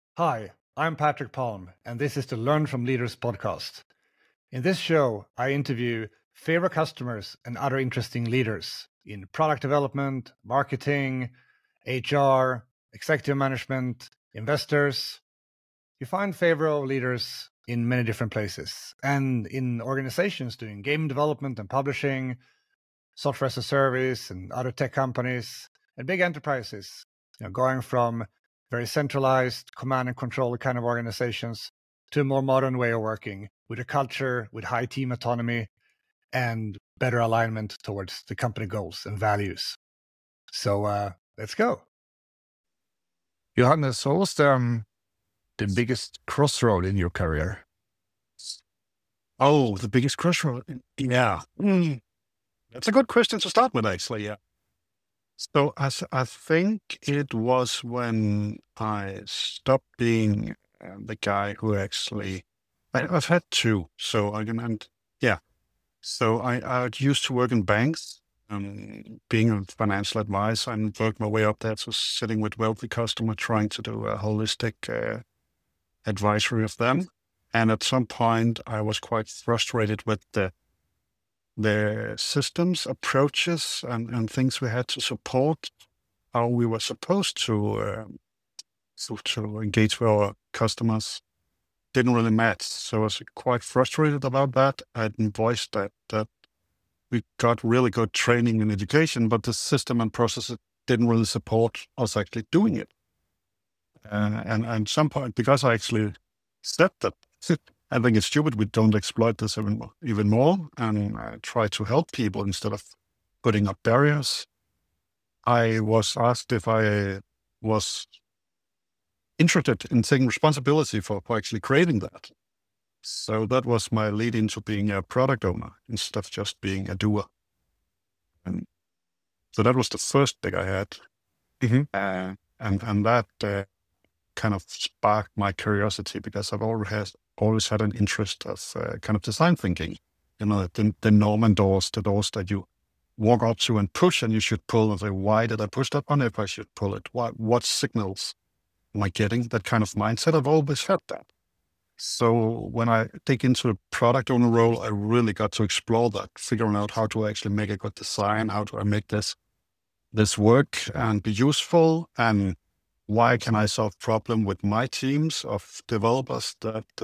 Hi, I'm Patrick Palm, and this is the Learn from Leaders podcast. In this show, I interview favorite customers and other interesting leaders in product development, marketing, HR, executive management, investors. You find favorite leaders in many different places and in organizations doing game development and publishing, software as a service, and other tech companies, and big enterprises, going from very centralized command and control kind of organizations to a more modern way of working with a culture with high team autonomy and better alignment towards the company goals and values. So let's go. Johannes, what was the biggest crossroad in your career? Oh, the biggest crossroad? Yeah. That's a good question to start with, actually. Yeah. So I think it was when I stopped being the guy who actually, I've had two. So I used to work in banks, being a financial advisor, and worked my way up there to sitting with wealthy customer, trying to do a holistic advisory of them. And at some point, I was quite frustrated with the systems, approaches, and things we had to support, how we were supposed to engage with our customers didn't really match. So I was quite frustrated about that. I had voiced that we got really good training and education, but the system and processes didn't really support us actually doing it. And at some point, because I actually said that, I think it's stupid we don't exploit this even more and try to help people instead of putting up barriers. I was asked if I was interested in taking responsibility for actually creating that. So that was my lead into being a product owner instead of just being a doer. And so that was the first gig I had. Mm-hmm. And that kind of sparked my curiosity because I've always had an interest of kind of design thinking. The Norman doors, the doors that you walk up to and push, and you should pull and say, why did I push that one if I should pull it? What signals am I getting? That kind of mindset, I've always had that. So when I take into the product owner role, I really got to explore that, figuring out how to actually make a good design, how do I make this work and be useful, and why can I solve problem with my teams of developers that the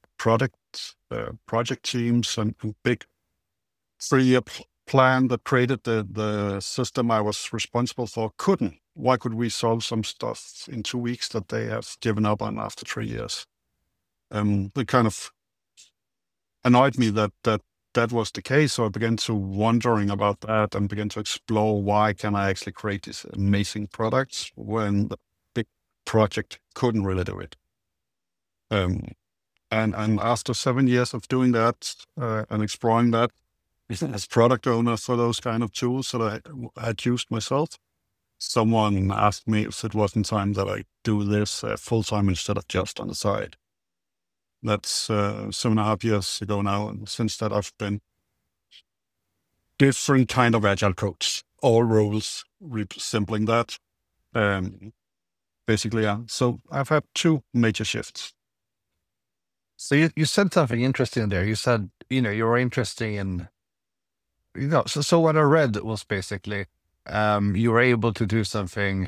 project teams and big 3-year plan that created the system I was responsible for couldn't. Why could we solve some stuff in 2 weeks that they have given up on after 3 years? It kind of annoyed me that was the case. So I began to wondering about that and began to explore why can I actually create these amazing products when the big project couldn't really do it. And after 7 years of doing that and exploring that as product owner for those kind of tools that I had used myself, someone asked me if it wasn't time that I do this full time instead of just on the side. That's 7.5 years ago now. And since that, I've been different kind of agile coach, all roles, resembling that. Basically, yeah. So I've had 2 major shifts. So you said something interesting there. You said, you were interested in, so what I read was basically, you were able to do something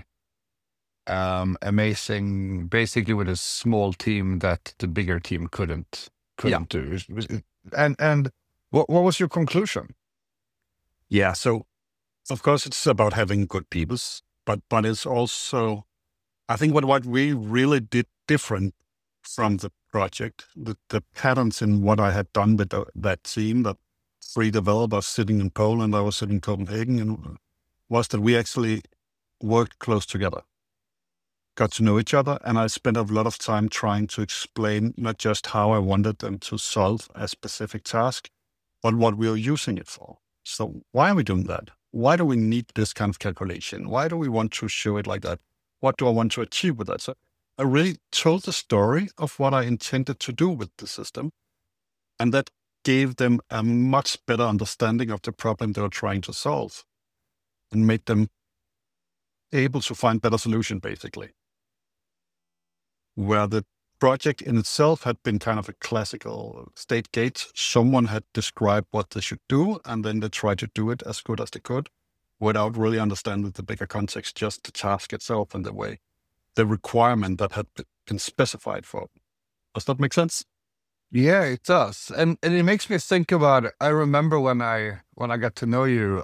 amazing, basically with a small team that the bigger team couldn't do. And what was your conclusion? Yeah. So of course it's about having good peoples, but it's also, I think what we really did different from the project, the patterns in what I had done with that team, that 3 developers sitting in Poland, I was sitting in Copenhagen, and was that we actually worked close together, got to know each other, and I spent a lot of time trying to explain not just how I wanted them to solve a specific task, but what we were using it for. So why are we doing that? Why do we need this kind of calculation? Why do we want to show it like that? What do I want to achieve with that? So I really told the story of what I intended to do with the system. And that gave them a much better understanding of the problem they were trying to solve and made them able to find better solution, basically. where the project in itself had been kind of a classical state gate. Someone had described what they should do, and then they tried to do it as good as they could without really understanding the bigger context, just the task itself and the requirement that had been specified for. Does that make sense? Yeah, it does, and it makes me think about. I remember when I got to know you,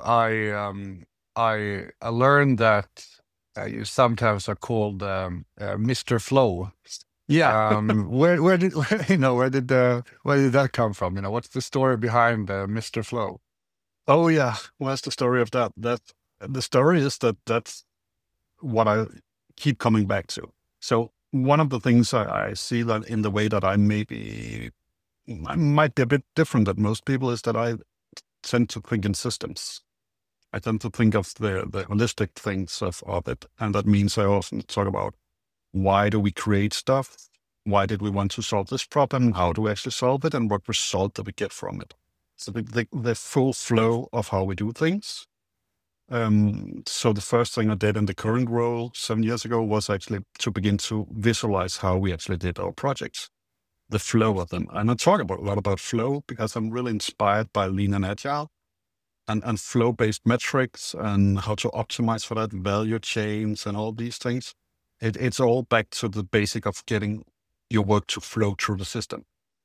I learned that you sometimes are called Mr. Flow. Yeah. Where did where did that come from? What's the story behind Mr. Flow? Oh yeah. What's the story of that? The story is that's what I keep coming back to. So one of the things I see that in the way that I might be a bit different than most people is that I tend to think in systems. I tend to think of the holistic things of it. And that means I often talk about why do we create stuff? Why did we want to solve this problem? How do we actually solve it? And what result do we get from it? So the full flow of how we do things. So the first thing I did in the current role 7 years ago was actually to begin to visualize how we actually did our projects, the flow of them. And I talk a lot about flow because I'm really inspired by Lean and Agile and flow-based metrics and how to optimize for that, value chains and all these things. It's all back to the basic of getting your work to flow through the system.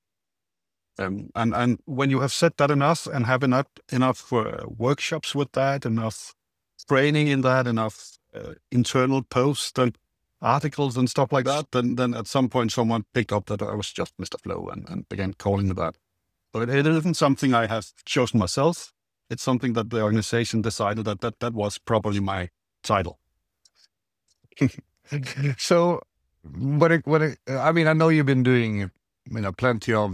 And when you have said that enough and have enough workshops with that, enough training in that, enough internal posts and articles and stuff like that, then at some point someone picked up that I was just Mr. Flow and began calling me that. So it isn't something I have chosen myself. It's something that the organization decided that was probably my title. So, I mean, I know you've been doing, plenty of,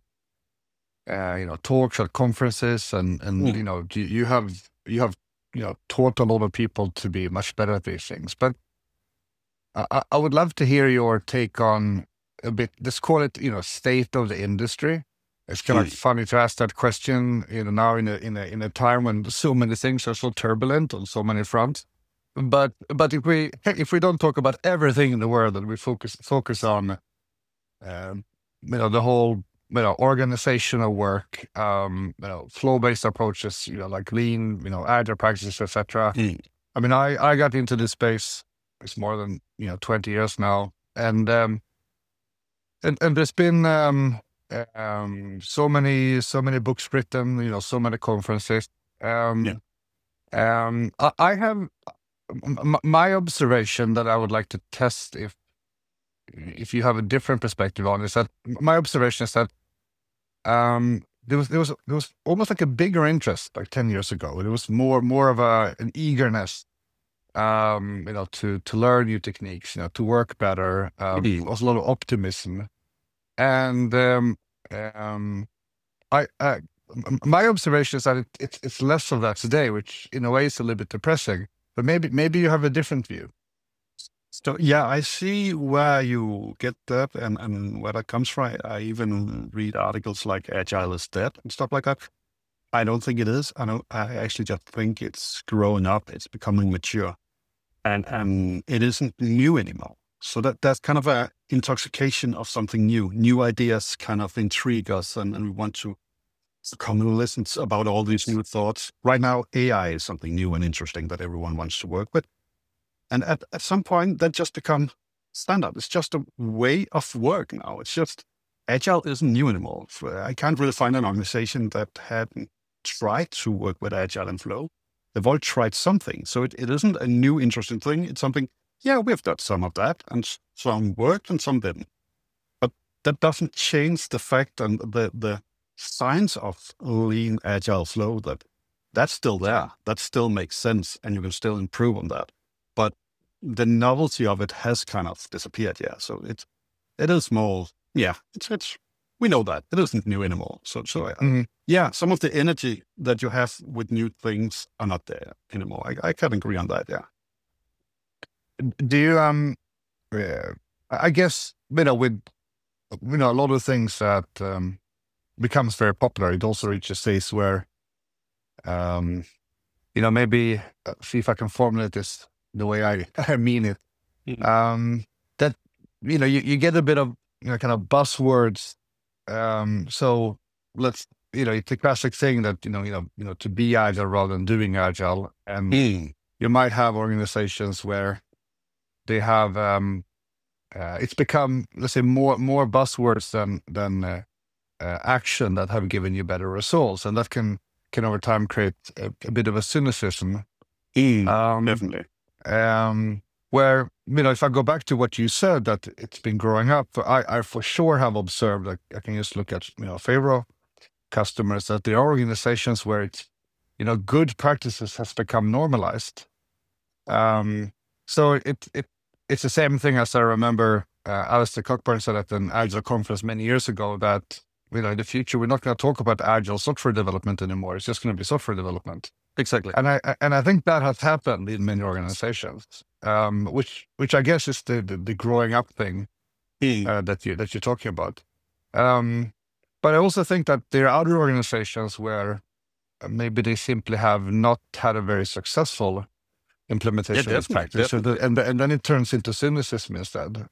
talks at conferences, and you have taught a lot of people to be much better at these things. But I would love to hear your take on a bit. Let's call it, state of the industry. It's kind of funny to ask that question, now in a time when so many things are so turbulent on so many fronts. But if we don't talk about everything in the world and we focus on the whole organizational work, flow-based approaches, like lean, agile practices, etc. I mean, I got into this space. It's more than 20 years now, and there's been so many books written, so many conferences. I have my observation that I would like to test if you have a different perspective on is that my observation is that there was almost like a bigger interest like 10 years ago. There was more of an eagerness, to learn new techniques, to work better. There was a lot of optimism, and my observation is that it's less of that today, which in a way is a little bit depressing. But maybe you have a different view. So yeah, I see where you get that and where that comes from. I even read articles like Agile is dead and stuff like that. I don't think it is. I actually just think it's growing up. It's becoming mature, and it isn't new anymore. So that's kind of a intoxication of something new. New ideas kind of intrigue us, and we want to come and listen about all these new thoughts. Right now, AI is something new and interesting that everyone wants to work with. And at some point, that just become standard. It's just a way of work now. It's just, Agile isn't new anymore. I can't really find an organization that hadn't tried to work with Agile and Flow. They've all tried something. So it isn't a new, interesting thing. It's something, yeah, we've done some of that, and some worked and some didn't. But that doesn't change the fact and the science of lean, agile, flow, that's still there. That still makes sense, and you can still improve on that. But the novelty of it has kind of disappeared. Yeah. So it is more, yeah, it's we know that it isn't new anymore. So yeah, some of the energy that you have with new things are not there anymore. I can agree on that. Yeah. Do you I guess with a lot of things that becomes very popular, it also reaches a stage where maybe see if I can formulate this the way I mean it. That you get a bit of kind of buzzwords. So let's it's a classic thing that to be agile rather than doing agile, and you might have organizations where they have it's become, let's say, more buzzwords than action that have given you better results, and that can over time create a bit of a cynicism. Definitely. Where if I go back to what you said, that it's been growing up, I for sure have observed, like I can just look at Faro customers, that there are organizations where it's good practices has become normalized. So it's the same thing as I remember Alistair Cockburn said at an Agile conference many years ago, that in the future we're not going to talk about Agile software development anymore. It's just going to be software development. Exactly. And I think that has happened in many organizations, which I guess is the growing up thing that you're talking about. But I also think that there are other organizations where maybe they simply have not had a very successful implementation of practice, and then it turns into cynicism instead.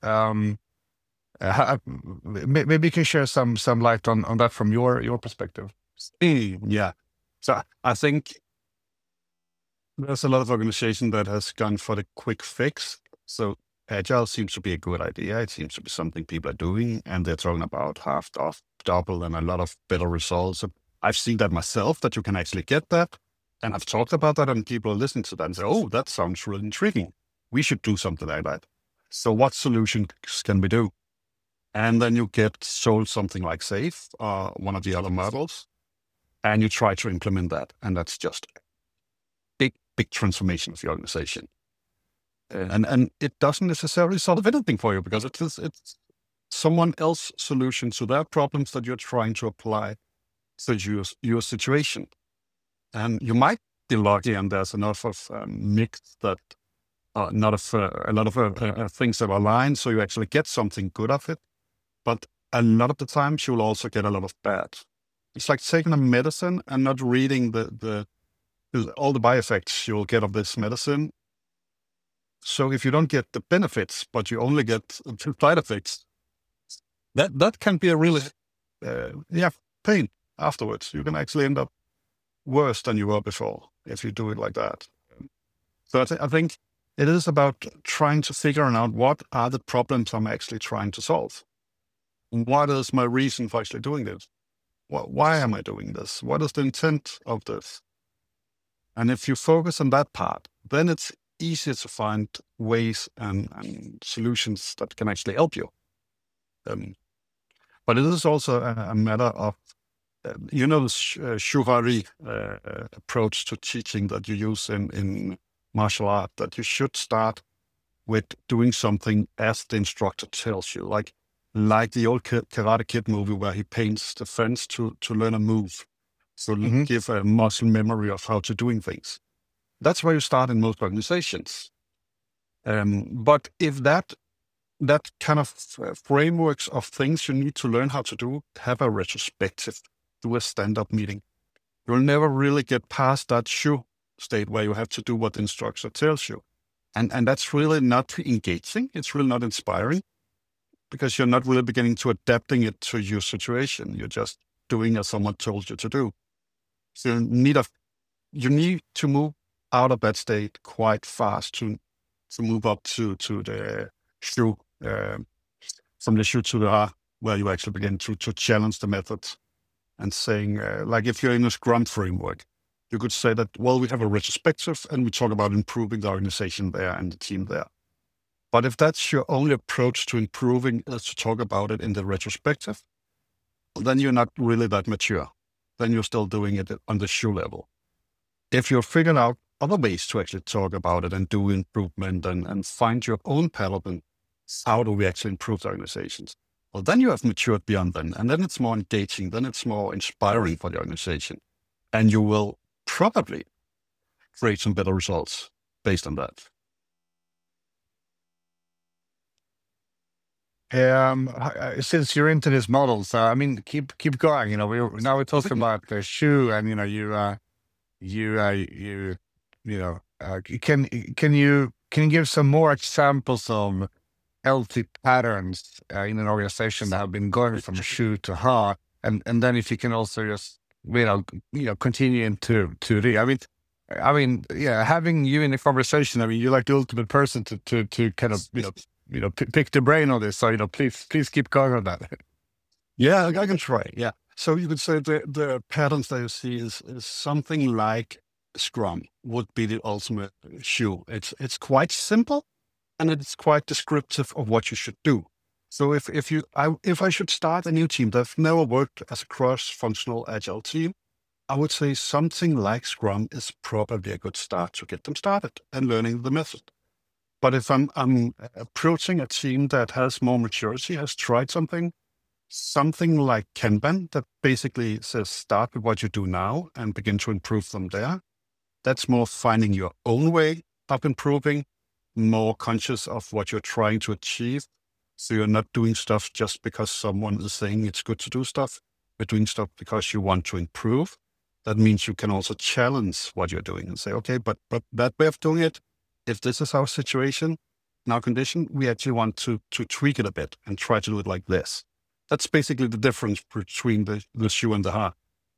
Maybe you can share some light on that from your perspective. Yeah. So I think there's a lot of organization that has gone for the quick fix. So Agile seems to be a good idea. It seems to be something people are doing, and they're talking about half, double, and a lot of better results. I've seen that myself, that you can actually get that. And I've talked about that, and people are listening to that and say, oh, that sounds really intriguing. We should do something like that. So what solutions can we do? And then you get sold something like SAFe or one of the other models, and you try to implement that. And that's just a big transformation of the organization. And it doesn't necessarily solve anything for you, because it's someone else's solution to their problems that you're trying to apply to your situation. And you might be lucky, and there's enough of mix that a lot of things that align, so you actually get something good of it. But a lot of the times you'll also get a lot of bad. It's like taking a medicine and not reading all the bioeffects effects you'll get of this medicine. So if you don't get the benefits, but you only get the side effects, that can be a really pain afterwards. You can actually end up worse than you were before if you do it like that. So I think it is about trying to figure out what are the problems I'm actually trying to solve. What is my reason for actually doing this? Why am I doing this? What is the intent of this? And if you focus on that part, then it's easier to find ways and solutions that can actually help you. But it is also a matter of the Shuveri approach to teaching that you use in martial art, that you should start with doing something as the instructor tells you, like the old Karate Kid movie where he paints the fence to learn a move. So give a muscle memory of how to doing things. That's where you start in most organizations. But if that kind of frameworks of things you need to learn how to do, have a retrospective, do a stand-up meeting, you'll never really get past that shoe state where you have to do what the instructor tells you. And that's really not engaging. It's really not inspiring, because you're not really beginning to adapting it to your situation. You're just doing as someone told you to do. So you need to move out of that state quite fast to move up to the shoe, from the shoe to the R, where you actually begin to challenge the methods and saying, like if you're in a Scrum framework, you could say that, well, we have a retrospective and we talk about improving the organization there and the team there. But if that's your only approach to improving, is to talk about it in the retrospective, then you're not really that mature. Then you're still doing it on the shoe level. If you're figuring out other ways to actually talk about it and do improvement and find your own pattern, how do we actually improve the organizations? Well, then you have matured beyond them, and then it's more engaging, then it's more inspiring for the organization. And you will probably create some better results based on that. Since you're into these models, I mean, keep going. We're talking about the shoe, and can you give some more examples of healthy patterns in an organization that have been going from shoe to ha, and then if you can also just continue to yeah, having you in the conversation. I mean, you're like the ultimate person to kind of pick the brain on this. So please keep going on that. Yeah, I can try. Yeah. So you could say the patterns that you see is something like Scrum would be the ultimate shoe. It's quite simple, and it's quite descriptive of what you should do. So if I should start a new team that's never worked as a cross-functional agile team, I would say something like Scrum is probably a good start to get them started and learning the method. But if I'm approaching a team that has more maturity, has tried something like Kanban that basically says start with what you do now and begin to improve from there. That's more finding your own way of improving, more conscious of what you're trying to achieve. So you're not doing stuff just because someone is saying it's good to do stuff. You're doing stuff because you want to improve. That means you can also challenge what you're doing and say, okay, but that way of doing it, if this is our situation, in our condition, we actually want to tweak it a bit and try to do it like this. That's basically the difference between the shoe and the ha.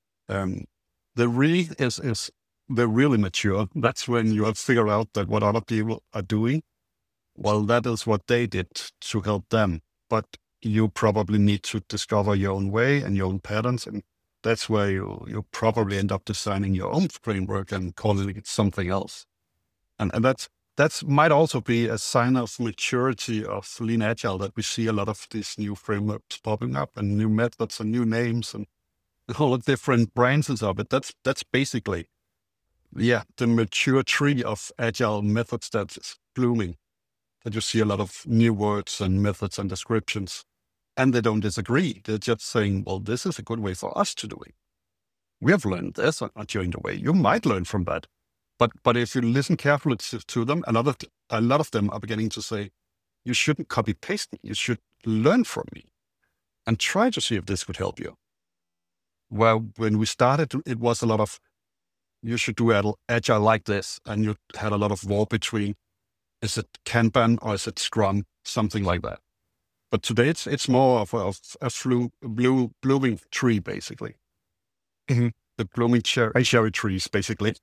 The re is they're really mature. That's when you have figured out that what other people are doing, well, that is what they did to help them. But you probably need to discover your own way and your own patterns. And that's where you probably end up designing your own framework and calling it something else. And that's might also be a sign of maturity of Lean Agile, that we see a lot of these new frameworks popping up and new methods and new names and all the different branches of it. That's basically, the mature tree of Agile methods that's blooming. That you see a lot of new words and methods and descriptions, and they don't disagree. They're just saying, well, this is a good way for us to do it. We have learned this during the way. You might learn from that. But if you listen carefully to them, a lot of them are beginning to say, you shouldn't copy paste me. You should learn from me and try to see if this could help you. Well, when we started, it was a lot of, you should do Agile like this. And you had a lot of war between, is it Kanban or is it Scrum? Something like that. But today it's more of a blooming tree, basically. Mm-hmm. The blooming cherry trees, basically.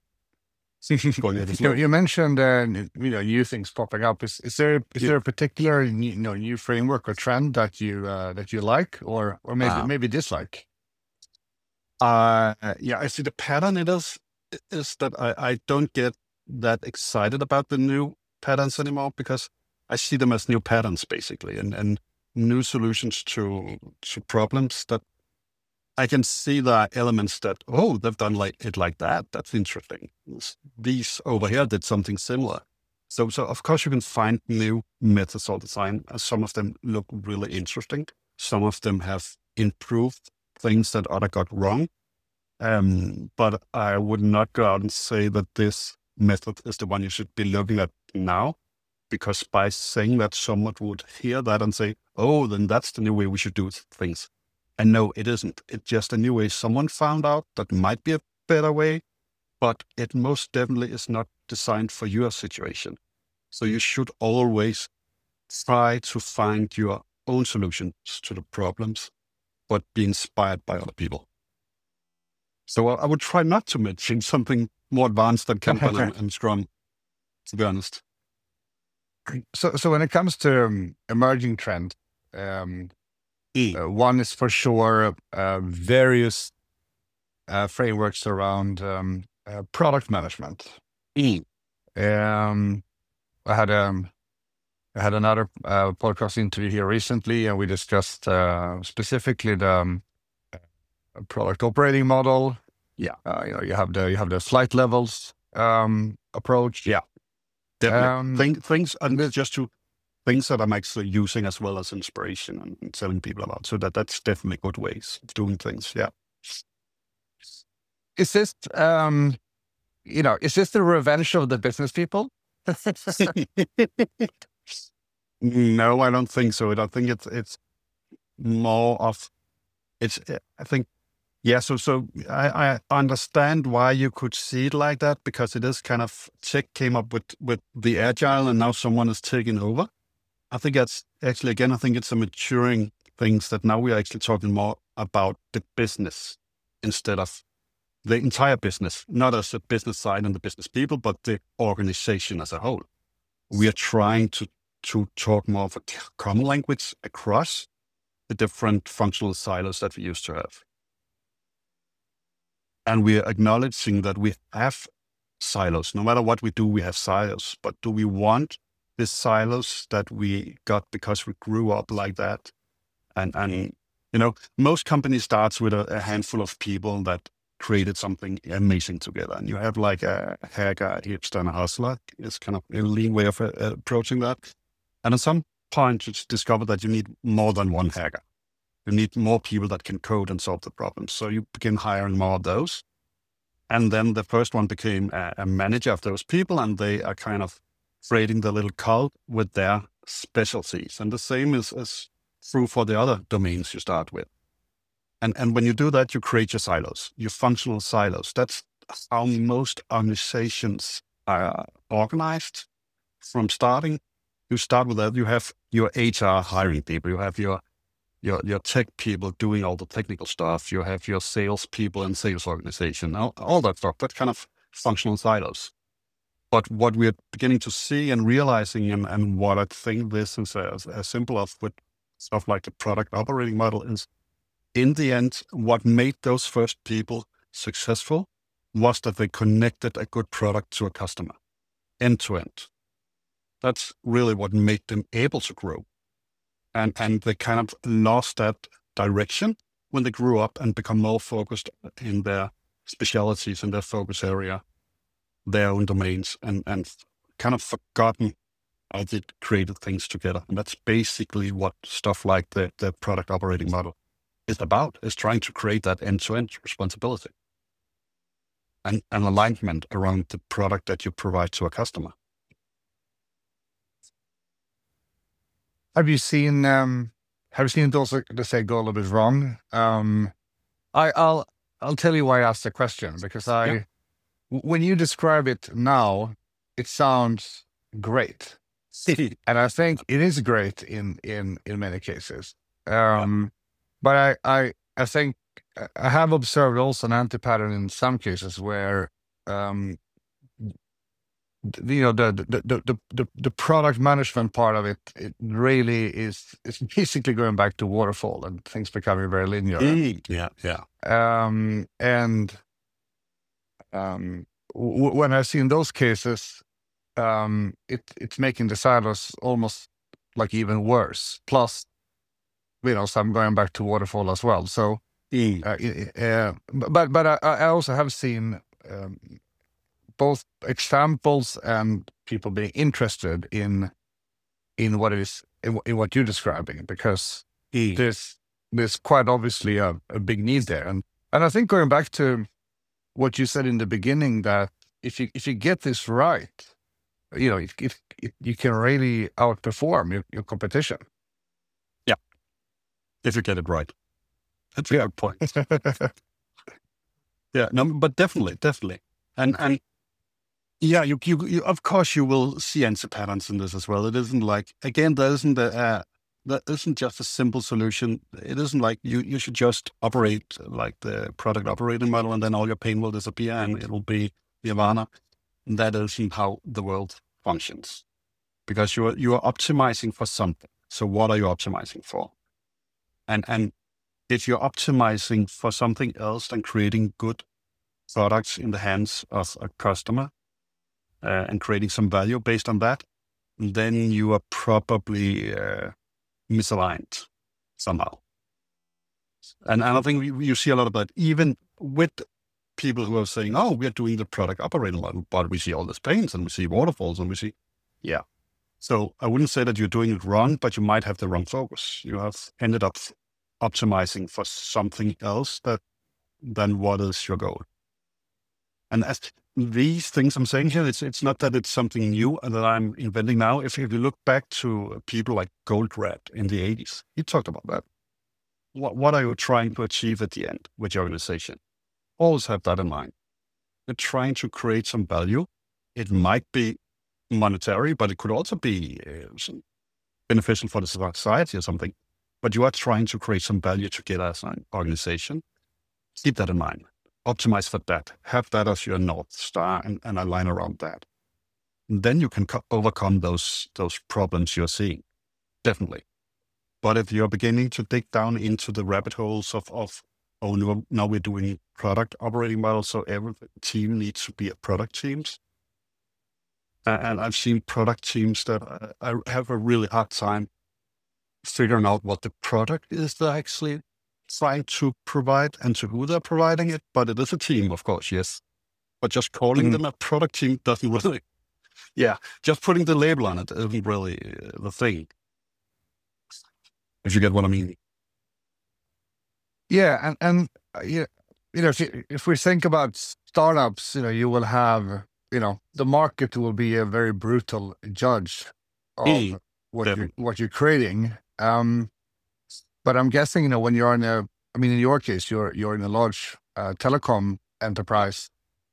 You mentioned new things popping up. Is there a particular new framework or trend that you like or maybe dislike? I see the pattern. It is that I don't get that excited about the new patterns anymore, because I see them as new patterns basically and new solutions to problems that I can see the elements that, they've done it like that. That's interesting. These over here did something similar. So of course you can find new methods all the time. Some of them look really interesting. Some of them have improved things that other got wrong. But I would not go out and say that this method is the one you should be looking at now, because by saying that, someone would hear that and say, then that's the new way we should do things. And no, it isn't. It's just a new way someone found out that might be a better way, but it most definitely is not designed for your situation. So you should always try to find your own solutions to the problems, but be inspired by other people. So I would try not to mention something more advanced than Kanban and Scrum, to be honest. So when it comes to emerging trend, one is for sure various frameworks around product management. I had another podcast interview here recently, and we discussed specifically the product operating model. You have the flight levels approach. Yeah, definitely. Things and just to. Things that I'm actually using as well as inspiration and telling people about. So that's definitely good ways of doing things. Yeah. Is this, is this the revenge of the business people? No, I don't think so. I think it's more of, I think, so I understand why you could see it like that, because it is kind of tech came up with the Agile and now someone is taking over. I think that's actually, again, I think it's a maturing things that now we are actually talking more about the business instead of the entire business, not as a business side and the business people, but the organization as a whole. We are trying to talk more of a common language across the different functional silos that we used to have. And we are acknowledging that we have silos. No matter what we do, we have silos. But do we want the silos that we got because we grew up like that? And most companies starts with a handful of people that created something amazing together. And you have like a hacker, a hipster, and a hustler. It's kind of a lean way of approaching that. And at some point, you discover that you need more than one hacker. You need more people that can code and solve the problems. So you begin hiring more of those. And then the first one became a manager of those people, and they are kind of creating the little cult with their specialties. And the same is true for the other domains you start with. And when you do that, you create your silos, your functional silos. That's how most organizations are organized from starting. You start with that. You have your HR hiring people. You have your tech people doing all the technical stuff. You have your sales people and sales organization, all that stuff. That's kind of functional silos. But what we're beginning to see and realizing, and what I think this is a symbol of with stuff like the product operating model is, in the end, what made those first people successful was that they connected a good product to a customer, end to end. That's really what made them able to grow. And they kind of lost that direction when they grew up and become more focused in their specialities, in their focus area, their own domains, and kind of forgotten how they created things together. And that's basically what stuff like the product operating model is about, is trying to create that end-to-end responsibility and an alignment around the product that you provide to a customer. Have you seen it also, to say, go a little bit wrong? I'll tell you why I asked the question, because when you describe it now, it sounds great. And I think it is great in many cases. But I think I have observed also an anti-pattern in some cases where the product management part of it really is basically going back to waterfall and things becoming very linear. When I've seen those cases, it's making the silos almost like even worse. Plus, so I'm going back to waterfall as well. So, but I also have seen both examples and people being interested in what you're describing, because there's quite obviously a big need there. And I think going back to what you said in the beginning, that if you get this right, you can really outperform your competition. Yeah, if you get it right. That's a good point. Yeah, no, but definitely, and yeah, you of course you will see answer patterns in this as well. It isn't like, again, that isn't just a simple solution. It isn't like you should just operate like the product operating model and then all your pain will disappear and it'll be nirvana. That isn't how the world functions, because you are optimizing for something. So what are you optimizing for? And if you're optimizing for something else than creating good products in the hands of a customer and creating some value based on that, then you are probably misaligned somehow. And I think you see a lot of that, even with people who are saying, oh, we are doing the product operating model, but we see all these pains and we see waterfalls and we see, yeah. So I wouldn't say that you're doing it wrong, but you might have the wrong focus. You have ended up optimizing for something else than what is your goal. And as these things I'm saying here, it's not that it's something new that I'm inventing now. If you look back to people like Goldratt in the 80s, he talked about that. What are you trying to achieve at the end with your organization? Always have that in mind. You're trying to create some value. It might be monetary, but it could also be beneficial for the society or something, but you are trying to create some value together as an organization. Keep that in mind. Optimize for that. Have that as your North Star and align around that. And then you can overcome those problems you're seeing. Definitely. But if you're beginning to dig down into the rabbit holes of oh, no, now we're doing product operating models, so every team needs to be a product teams. And I've seen product teams that I have a really hard time figuring out what the product is they're actually trying to provide and to who they're providing it. But it is a team, of course, yes. But just calling them a product team doesn't really, just putting the label on it isn't really the thing. If you get what I mean. Yeah, and if we think about startups, you will have, the market will be a very brutal judge of what you're creating. But I'm guessing, when you're in your case, you're in a large telecom enterprise.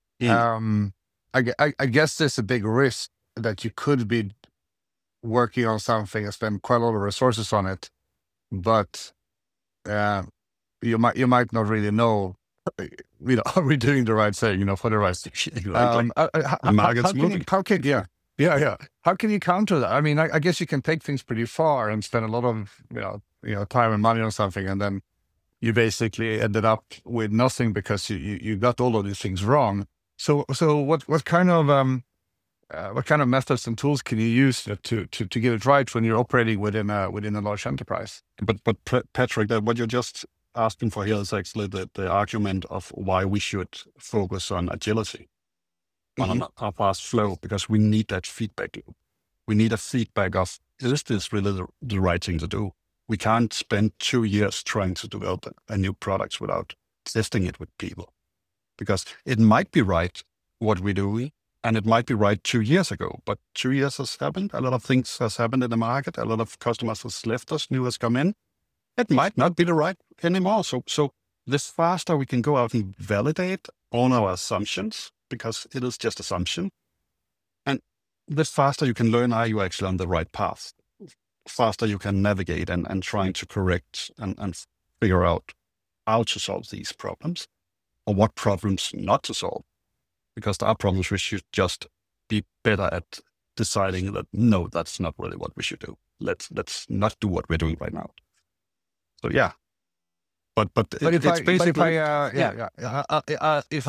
I guess there's a big risk that you could be working on something and spend quite a lot of resources on it, but you might not really know, are we doing the right thing, for the right thing? The market's moving. How can you counter that? I mean, I guess you can take things pretty far and spend a lot of, time and money on something, and then you basically ended up with nothing because you got all of these things wrong. So what kind of methods and tools can you use to get it right when you're operating within a large enterprise? But Patrick, what you're just asking for here is actually the argument of why we should focus on agility, on a fast flow, because we need that feedback loop. We need a feedback of, is this really the right thing to do? We can't spend 2 years trying to develop a new product without testing it with people, because it might be right what we're doing, and it might be right 2 years ago, but 2 years has happened. A lot of things has happened in the market. A lot of customers has left us, new has come in. It might not be the right anymore. So this faster we can go out and validate all our assumptions, because it is just assumption. And the faster you can learn, are you actually on the right path? Faster you can navigate and trying to correct and figure out how to solve these problems, or what problems not to solve. Because there are problems we should just be better at deciding that, no, that's not really what we should do. Let's not do what we're doing right now. So yeah, but it's basically if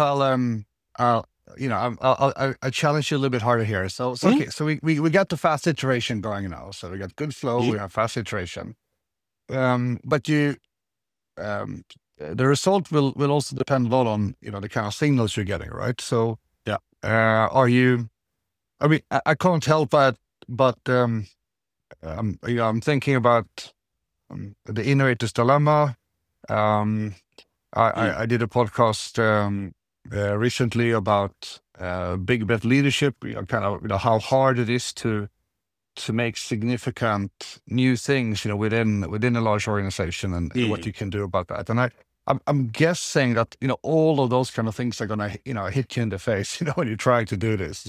I'll challenge you a little bit harder here. So okay, so we got the fast iteration going now. So we got good flow, we have fast iteration, but the result will also depend a lot on the kind of signals you're getting, right? So are you? I mean, I can't help but I'm thinking about the innovator's dilemma. I did a podcast recently about big bet leadership. Kind of how hard it is to make significant new things, within a large organization, and what you can do about that. And I'm guessing that all of those kind of things are gonna hit you in the face when you're trying to do this.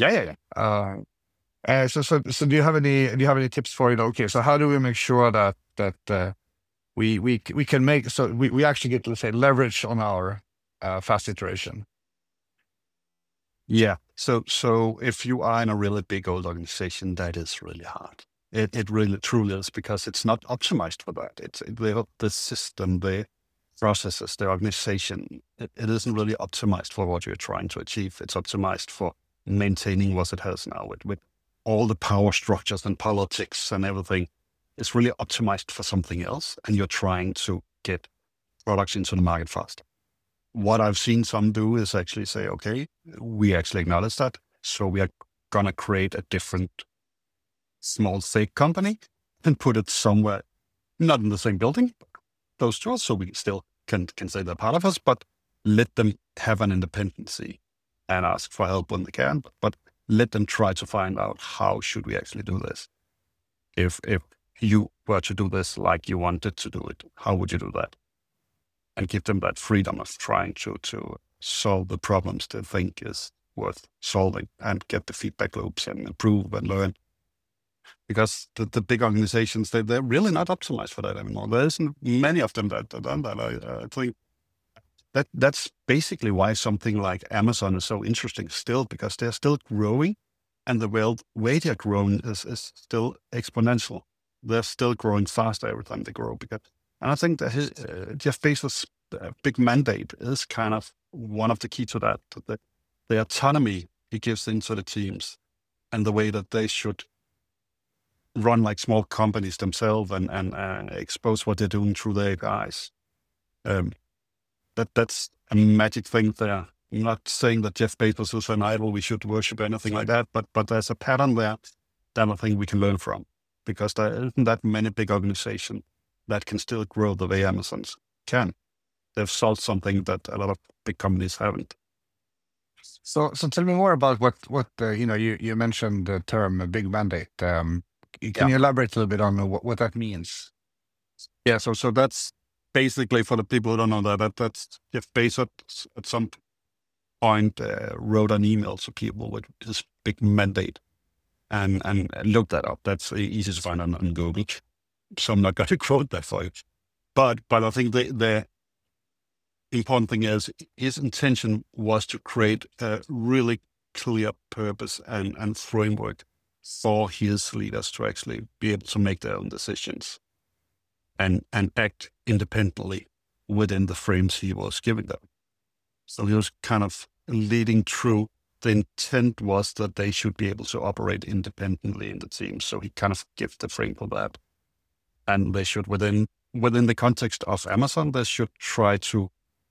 So do you have any tips for okay, so how do we make sure that we can make so we actually get, let's say, leverage on our fast iteration? So if you are in a really big old organization, that is really hard. It really truly is, because it's not optimized for that. It's the system, the processes, the organization. It isn't really optimized for what you're trying to achieve. It's optimized for maintaining what it has now with all the power structures and politics and everything. It's really optimized for something else, and you're trying to get products into the market fast. What I've seen some do is actually say, okay, we actually acknowledge that, so we are going to create a different small fake company and put it somewhere, not in the same building, but close to us, so we still can say they're part of us, but let them have an independency and ask for help when they can, but let them try to find out how should we actually do this. If you were to do this like you wanted to do it, how would you do that? And give them that freedom of trying to solve the problems they think is worth solving, and get the feedback loops and improve and learn. because the big organizations, they're really not optimized for that anymore. There isn't many of them that have done that. I think that's basically why something like Amazon is so interesting still, because they're still growing, and the way they're growing is still exponential. They're still growing faster every time they grow. And I think that Jeff Bezos' big mandate is kind of one of the key to that. The autonomy he gives into the teams, and the way that they should run like small companies themselves and expose what they're doing through their APIs. That's a magic thing there. I'm not saying that Jeff Bezos is an idol we should worship or anything like that, but there's a pattern there that I think we can learn from, because there isn't that many big organizations that can still grow the way Amazon's can. They've solved something that a lot of big companies haven't. So tell me more about what you mentioned the term big mandate. Can you elaborate a little bit on what that means? Yeah, so that's basically, for the people who don't know that's Jeff Bezos at some point wrote an email to people with his big mandate, and look that up. That's easy to find on Google. So I'm not going to quote that for you. But I think the important thing is his intention was to create a really clear purpose and framework for his leaders to actually be able to make their own decisions and act independently within the frames he was giving them. So he was kind of leading through. The intent was that they should be able to operate independently in the team. So he kind of gave the frame for that. And they should, within the context of Amazon, they should try to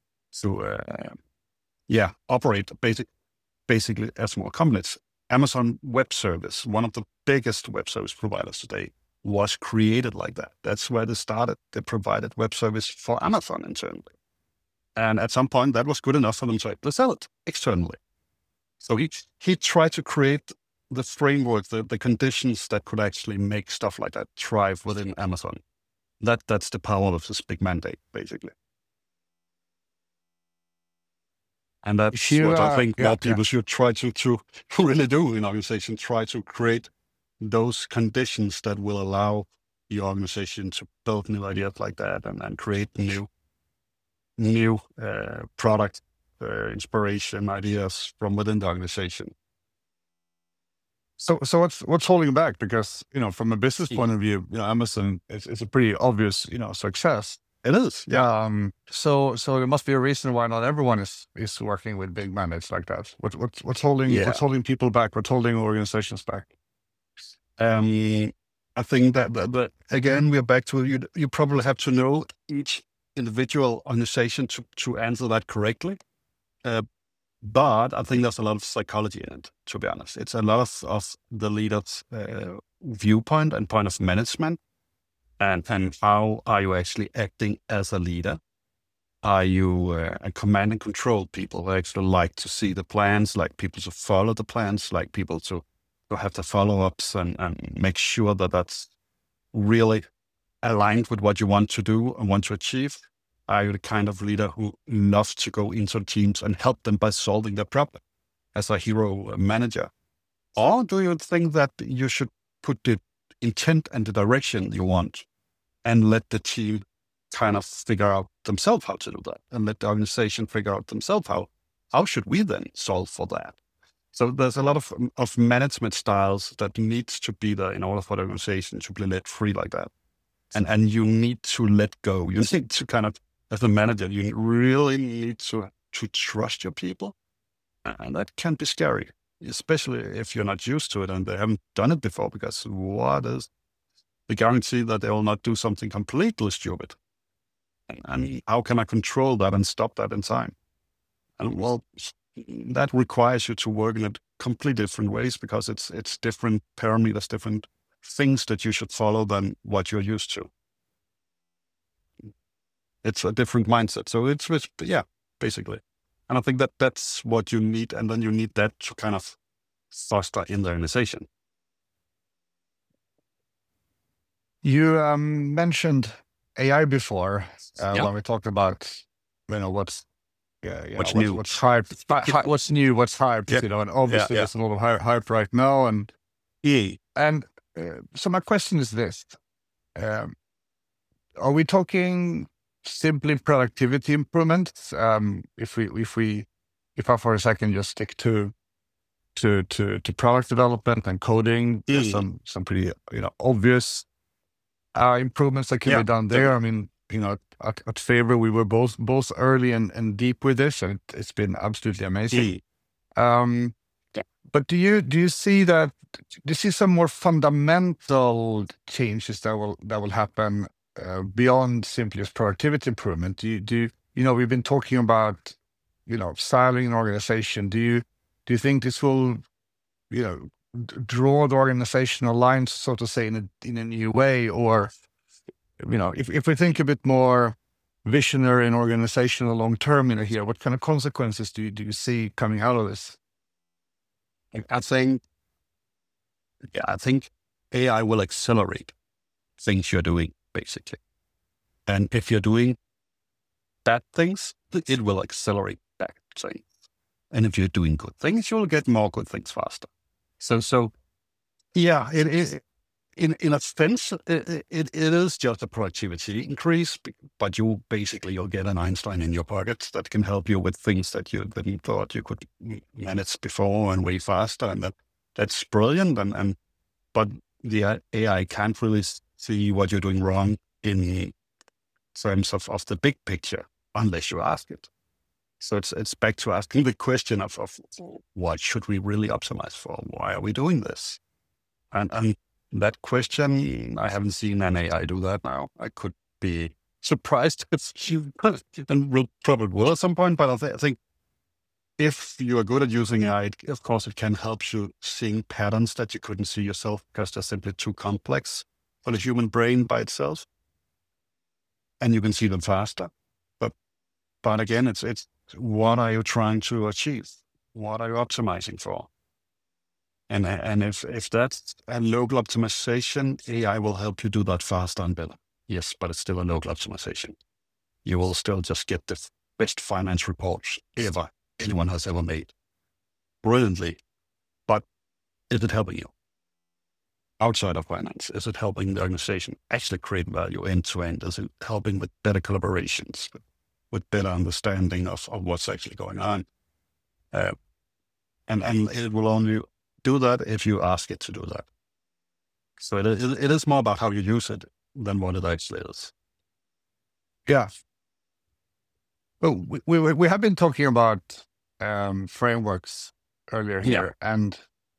operate basically as small companies. Amazon Web Service, one of the biggest web service providers today, was created like that. That's where they started. They provided web service for Amazon internally. And at some point, that was good enough for them to sell it externally. So he tried to create the framework, the conditions that could actually make stuff like that thrive within Amazon. That's the power of this big mandate, basically. And that's what I think more people should try to really do in organization, try to create those conditions that will allow your organization to build new ideas like that and create new product inspiration ideas from within the organization. So what's holding back? Because, from a business point of view, Amazon is a pretty obvious, success. It is. Yeah. So there must be a reason why not everyone is working with big mandates like that. What's holding people back? What's holding organizations back? I think that again, we're back to you probably have to know each individual organization to answer that correctly. But I think there's a lot of psychology in it, to be honest. It's a lot of the leader's viewpoint and point of management. And how are you actually acting as a leader? Are you a command and control people who actually like to see the plans, like people to follow the plans, like people to have the follow-ups and make sure that that's really aligned with what you want to do and want to achieve? Are you the kind of leader who loves to go into teams and help them by solving their problem as a hero manager? Or do you think that you should put the intent and the direction you want and let the team kind of figure out themselves how to do that, and let the organization figure out themselves how should we then solve for that? So there's a lot of management styles that needs to be there in order for the organization to be let free like that. And you need to let go. You need to kind of, as a manager, you really need to trust your people. And that can be scary, especially if you're not used to it and they haven't done it before, because what is the guarantee that they will not do something completely stupid? And how can I control that and stop that in time? And well, that requires you to work in a completely different ways, because it's different parameters, different things that you should follow than what you're used to. It's a different mindset. So it's basically. And I think that's what you need. And then you need that to kind of foster in the organization. You mentioned AI before when we talked about, what's new, what's hype, what's new, what's hyped, and obviously there's a lot of hype right now, and So my question is this: are we talking simply productivity improvements? If I for a second just stick to product development and coding, there's some pretty obvious improvements that can be done there. I mean, at Favor, we were both early and deep with this, and it's been absolutely amazing. But do you see that? Do you see some more fundamental changes that will happen beyond simply as productivity improvement? We've been talking about siloing an organization. Do you think this will draw the organizational lines, so to say, in a new way? Or if we think a bit more visionary and organizational long term here, what kind of consequences do you see coming out of this? I think AI will accelerate things you're doing, basically. And if you're doing bad things, it will accelerate bad things. And if you're doing good things, you'll get more good things faster. So yeah, it is. In a sense, it is just a productivity increase, but you'll get an Einstein in your pocket that can help you with things that you didn't thought you could manage before and way faster, and that's brilliant. But the AI can't really see what you're doing wrong in terms of the big picture unless you ask it. So it's back to asking the question of what should we really optimize for? Why are we doing this? And that question, I haven't seen an AI do that now. I could be surprised if you and will probably will at some point, but I think if you are good at using AI, of course, it can help you seeing patterns that you couldn't see yourself because they're simply too complex for the human brain by itself. And you can see them faster. But again, it's what are you trying to achieve? What are you optimizing for? And if that's a local optimization, AI will help you do that faster and better. Yes, but it's still a local optimization. You will still just get the best finance reports ever anyone has ever made. Brilliantly. But is it helping you? Outside of finance, is it helping the organization actually create value end to end? Is it helping with better collaborations, with better understanding of what's actually going on? And it will only do that if you ask it to do that. So it is more about how you use it than what it actually is. Yeah. Well, we have been talking about frameworks earlier here, and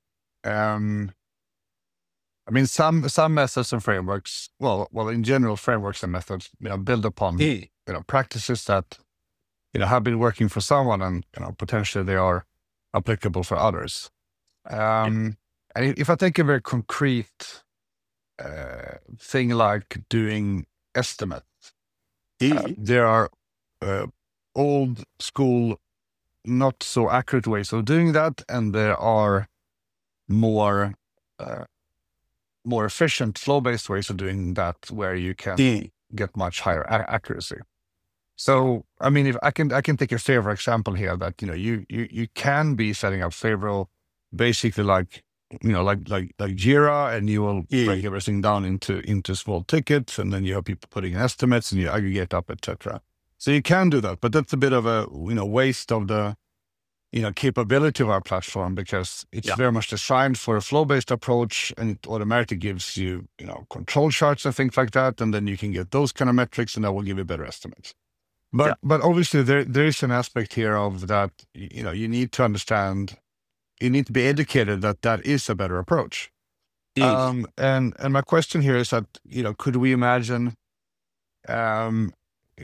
I mean some methods and frameworks. Well, in general, frameworks and methods, build upon practices that have been working for someone, and potentially they are applicable for others. And if I take a very concrete thing like doing estimates, there are old school, not so accurate ways of doing that, and there are more efficient flow-based ways of doing that where you can get much higher accuracy. So, I mean, if I can take a Favor example here that you can be setting up Favor basically like Jira, and you will break everything down into small tickets, and then you have people putting in estimates and you aggregate up, etc. So you can do that, but that's a bit of a waste of the capability of our platform, because it's very much designed for a flow-based approach, and it automatically gives you control charts and things like that, and then you can get those kind of metrics, and that will give you better estimates. But obviously there is an aspect here of that you need to understand. You need to be educated that is a better approach. And my question here is that, could we imagine, an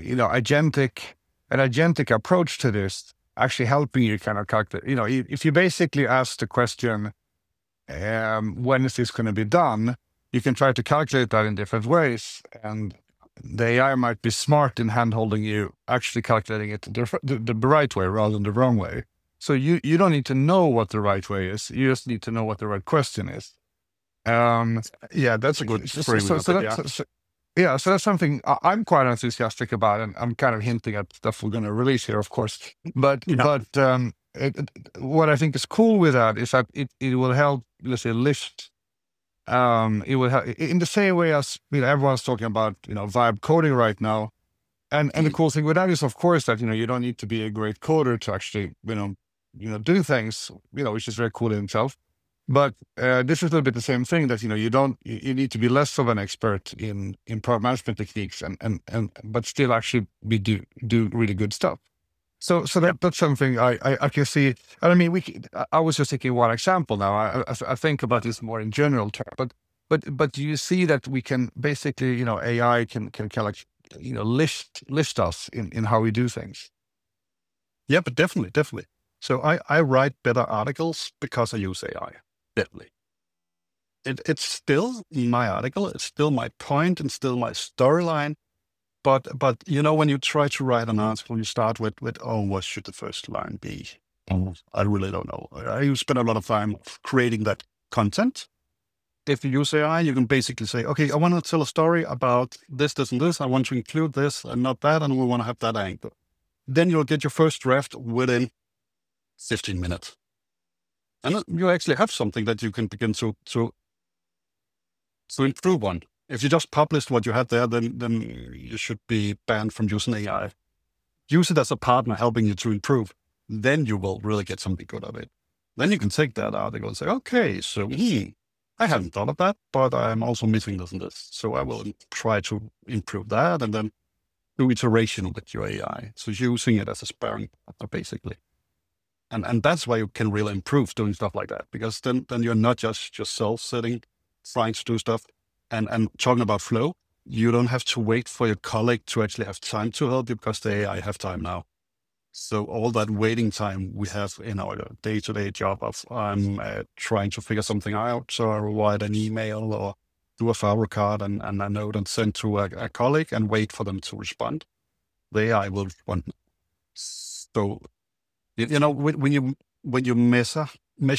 agentic approach to this actually helping you kind of calculate, if you basically ask the question, when is this going to be done? You can try to calculate that in different ways. And the AI might be smart in hand-holding you, actually calculating it the right way rather than the wrong way. So you don't need to know what the right way is. You just need to know what the right question is. That's a good frame. So that's something I'm quite enthusiastic about, and I'm kind of hinting at stuff we're going to release here, of course. But what I think is cool with that is that it will help, let's say, lift it will have, in the same way as everyone's talking about vibe coding right now, and the cool thing with that is, of course, that you don't need to be a great coder to actually do things, which is very cool in itself. But this is a little bit the same thing, that you need to be less of an expert in product management techniques, and but still actually do really good stuff. So that's something I can see. And I mean, I was just taking one example now. I think about this more in general terms, but do you see that we can basically, AI can kind of like, lift us in how we do things? Yeah, but definitely. So I write better articles because I use AI. Definitely. It's still my article, it's still my point, and still my storyline. But when you try to write an article, you start with what should the first line be? I really don't know. You spend a lot of time creating that content. If you use AI, you can basically say, okay, I want to tell a story about this, and this. I want to include this and not that, and we want to have that angle. Then you'll get your first draft within 15 minutes. And you actually have something that you can begin to improve on. If you just published what you had there, then you should be banned from using AI. Use it as a partner helping you to improve. Then you will really get something good of it. Then you can take that article and say, okay, so I haven't thought of that, but I'm also missing this and this. So I will try to improve that, and then do iteration with your AI. So using it as a sparring partner, basically. And that's why you can really improve doing stuff like that, because then you're not just yourself sitting, trying to do stuff. And talking about flow, you don't have to wait for your colleague to actually have time to help you, because the AI have time now. So all that waiting time we have in our day-to-day job of trying to figure something out. So I will write an email or do a file record and a note and send to a colleague and wait for them to respond. The AI will respond. So, when you measure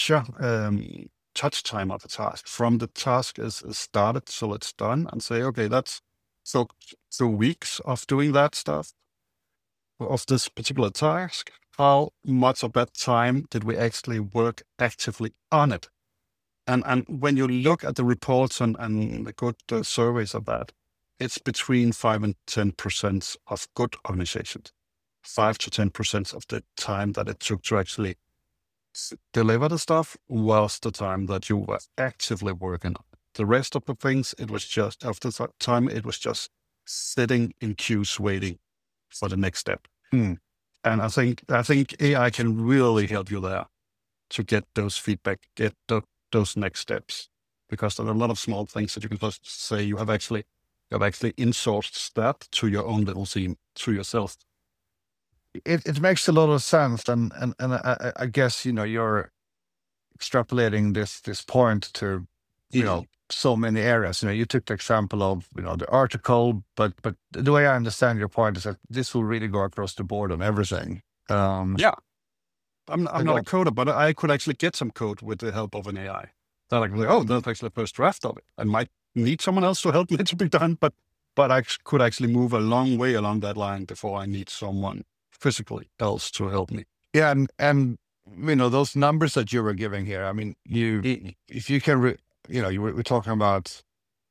touch time of a task from the task is started till it's done, and say, okay, that's so weeks of doing that stuff of this particular task. How much of that time did we actually work actively on it? And when you look at the reports and the good surveys of that, it's between 5 and 10% of good organizations. 5 to 10% of the time that it took to actually deliver the stuff was the time that you were actively working on. The rest of the things, it was just after that time, it was just sitting in queues waiting for the next step. And I think AI can really help you there to get those feedback, get those next steps, because there are a lot of small things that you can just say you have actually insourced that to your own little team, to yourself. It makes a lot of sense, and I guess you're extrapolating this point to so many areas. You took the example of the article, but the way I understand your point is that this will really go across the board on everything. Yeah, I'm not a coder, but I could actually get some code with the help of an AI. That I can say, oh, that's actually the first draft of it. I might need someone else to help me to be done, but I could actually move a long way along that line before I need someone physically else to help me. Yeah, and those numbers that you were giving here, I mean, if you can, we're talking about,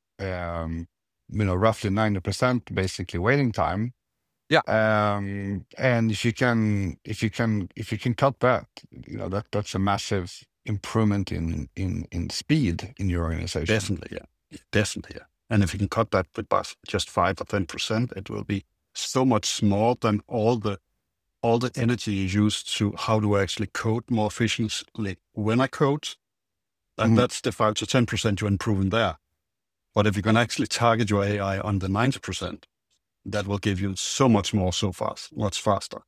roughly 90% basically waiting time. Yeah. And if you can cut that, that's a massive improvement in speed in your organization. Definitely, yeah. And if you can cut that with just 5 or 10%, it will be so much more than all the energy you use to how do I actually code more efficiently when I code. And that's the 5 to 10% you're improving there. But if you can actually target your AI on the 90%, that will give you so much more much faster.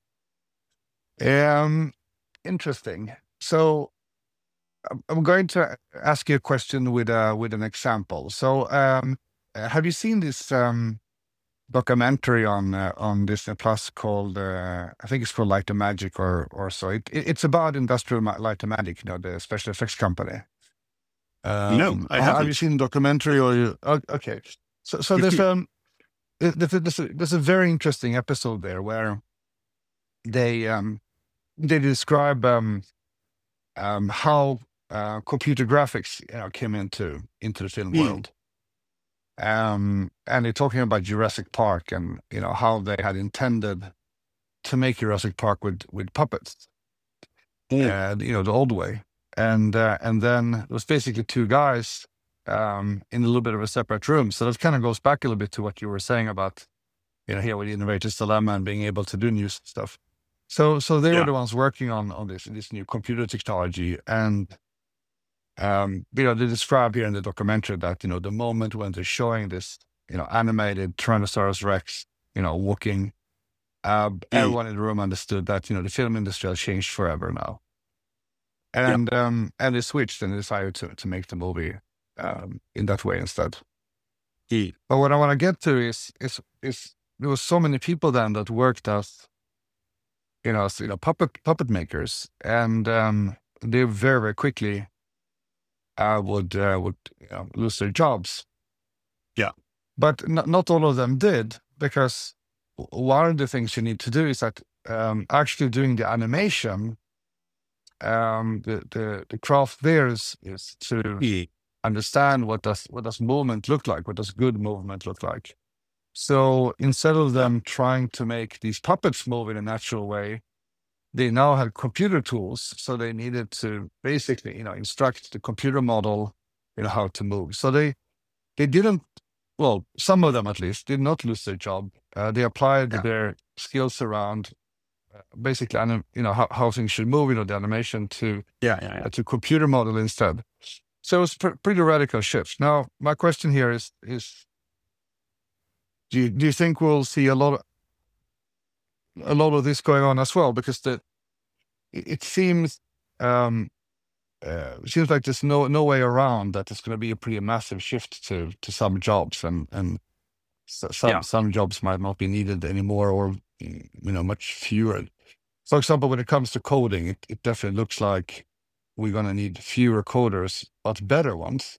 Interesting. So I'm going to ask you a question with an example. So have you seen this documentary on Disney Plus called I think it's called Light and Magic or so? It's about Industrial Light and Magic, the special effects company. No, I haven't. Have you seen the documentary or you? Okay, so there's a very interesting episode there where they describe how computer graphics came into the film world. And they're talking about Jurassic Park and how they had intended to make Jurassic Park with puppets, and the old way. And then it was basically two guys in a little bit of a separate room. So that kind of goes back a little bit to what you were saying about here with the Innovator's Dilemma and being able to do new stuff. So they were the ones working on this new computer technology, and they describe here in the documentary that the moment when they're showing this animated Tyrannosaurus Rex walking, everyone in the room understood that the film industry has changed forever now, and they switched and decided to make the movie in that way instead. But what I want to get to is there was so many people then that worked as puppet makers, and they very, very quickly would lose their jobs. Yeah. But not all of them did, because one of the things you need to do is that actually doing the animation, the craft there is to understand what does movement look like, what does good movement look like. So instead of them trying to make these puppets move in a natural way, they now had computer tools. So they needed to basically, instruct the computer model, how to move. So they didn't, well, some of them at least, did not lose their job. They applied their skills around basically, how things should move, the animation to computer model instead. So it's pretty radical shift. Now, my question here is do you think we'll see a lot of this going on as well? Because it seems like there's no way around that. There's going to be a pretty massive shift to some jobs, and some jobs might not be needed anymore, or much fewer. For example, when it comes to coding, it definitely looks like we're going to need fewer coders, but better ones.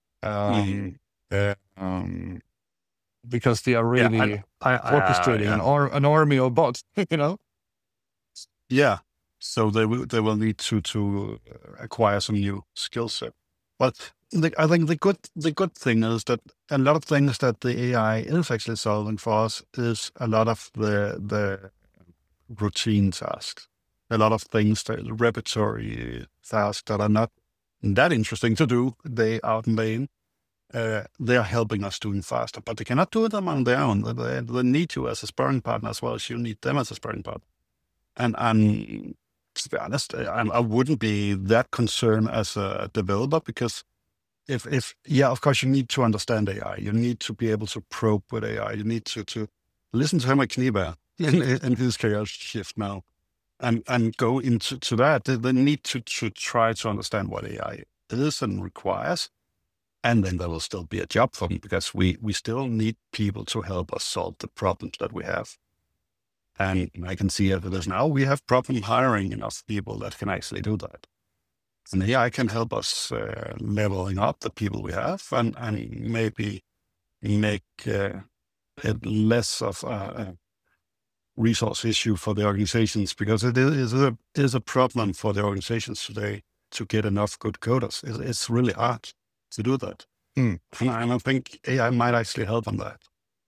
Because they are really orchestrating an army of bots, Yeah, so they will need to acquire some new skill set. But I think the good thing is that a lot of things that the AI is actually solving for us is a lot of the routine tasks, a lot of things, the repertory tasks that are not that interesting to do day out and day in. They are helping us doing faster, but they cannot do them on their own. They need you as a sparring partner as well as you need them as a sparring partner. And to be honest, I wouldn't be that concerned as a developer, because if of course you need to understand AI. You need to be able to probe with AI. You need to listen to Henrik Knieberg in his career shift now, and go into that. They need to try to understand what AI is and requires. And then there will still be a job for me, because we still need people to help us solve the problems that we have. And I can see as it is now, we have problem hiring enough people that can actually do that. And AI can help us leveling up the people we have, and maybe make it less of a resource issue for the organizations, because it is a problem for the organizations today to get enough good coders. It's really hard to do that. And I think AI might actually help on that.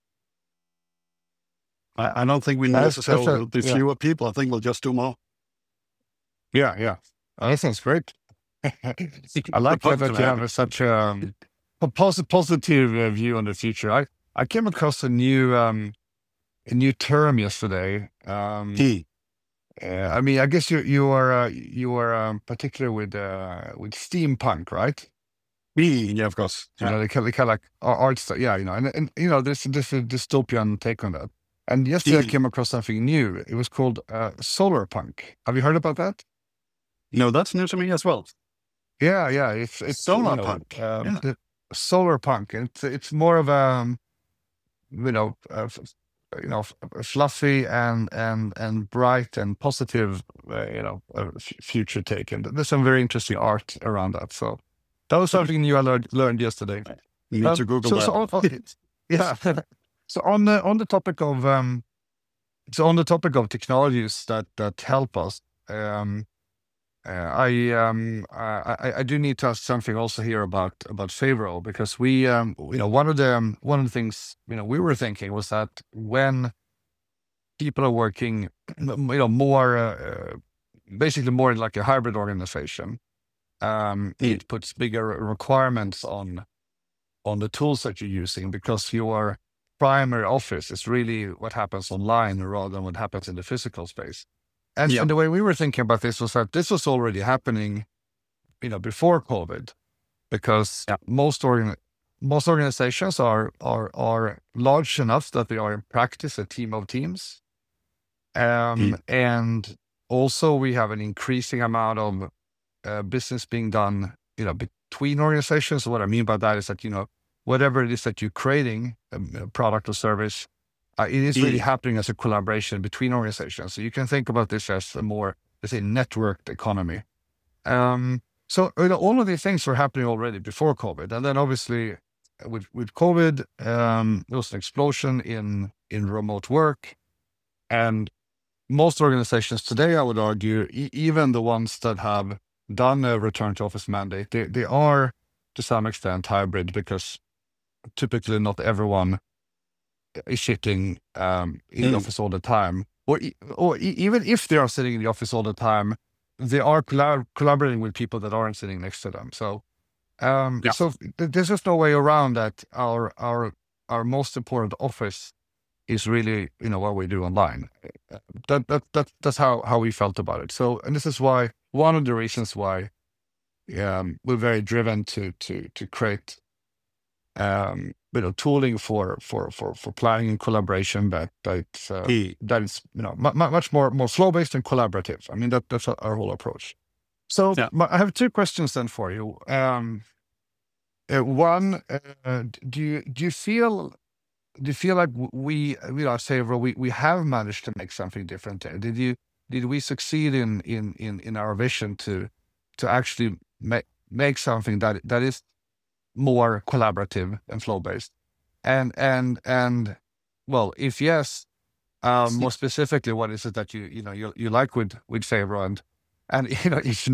I don't think we necessarily will be fewer people. I think we'll just do more. Yeah. Oh, that sounds great. I like that you have such a positive view on the future. I came across a new term yesterday. I mean, I guess you are particular with steampunk, right? Yeah, of course. They kind of like art stuff. Yeah, and there's a dystopian take on that. And yesterday I came across something new. It was called solar punk. Have you heard about that? No, that's new to me as well. Yeah. It's solar punk. Solar punk, and it's more of a fluffy and bright and positive future take, and there's some very interesting art around that. So that was something new I learned yesterday. You need to Google that. So on the topic of technologies that help us, I do need to ask something also here about Favro, because we one of the things we were thinking was that when people are working more basically more like a hybrid organization, it puts bigger requirements on the tools that you're using, because your primary office is really what happens online rather than what happens in the physical space. And the way we were thinking about this was that this was already happening, before COVID, because most organizations are large enough that they are in practice a team of teams, and also we have an increasing amount of business being done, between organizations. So what I mean by that is that whatever it is that you're creating, a product or service, it is really happening as a collaboration between organizations. So you can think about this as a more, let's say, networked economy. So all of these things were happening already before COVID, and then obviously with COVID, there was an explosion in remote work, and most organizations today, I would argue, even the ones that have done a return to office mandate, they are to some extent hybrid, because typically not everyone is sitting in the office all the time, or even if they are sitting in the office all the time, they are collaborating with people that aren't sitting next to them. So, so there's just no way around that. Our most important office is really what we do online. That's how we felt about it. So, and this is why one of the reasons why we're very driven to create tooling for planning and collaboration that is much more flow based and collaborative. I mean that's our whole approach. So I have two questions then for you. One, do you feel like we have managed to make something different there? Did we succeed in our vision to actually make something that is more collaborative and flow based? And well, if yes, more specifically, what is it that you like with Favro, and if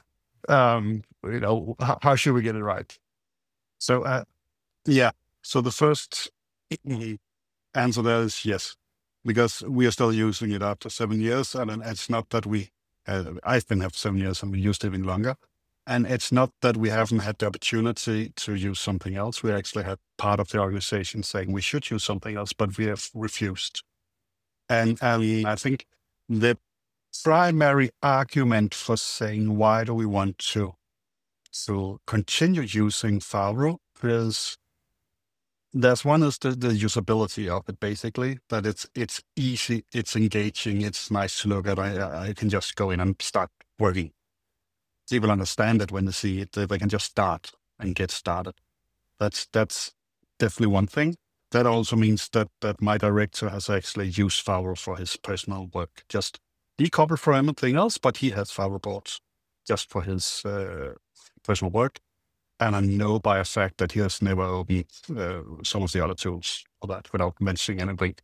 how should we get it right? So so the first answer there is yes, because we are still using it after 7 years, and it's not that I've been here for 7 years and we used it even longer. And it's not that we haven't had the opportunity to use something else. We actually had part of the organization saying we should use something else, but we have refused. And I think the primary argument for saying why do we want to continue using Favro is there's one is the usability of it, basically, that it's easy, it's engaging, it's nice to look at. I can just go in and start working. People understand it when they see it. They can just start and get started. That's definitely one thing. That also means that my director has actually used Favro for his personal work. Just decoupled from everything else, but he has Favro boards just for his personal work. And I know by a fact that he has never opened some of the other tools for that without mentioning anything.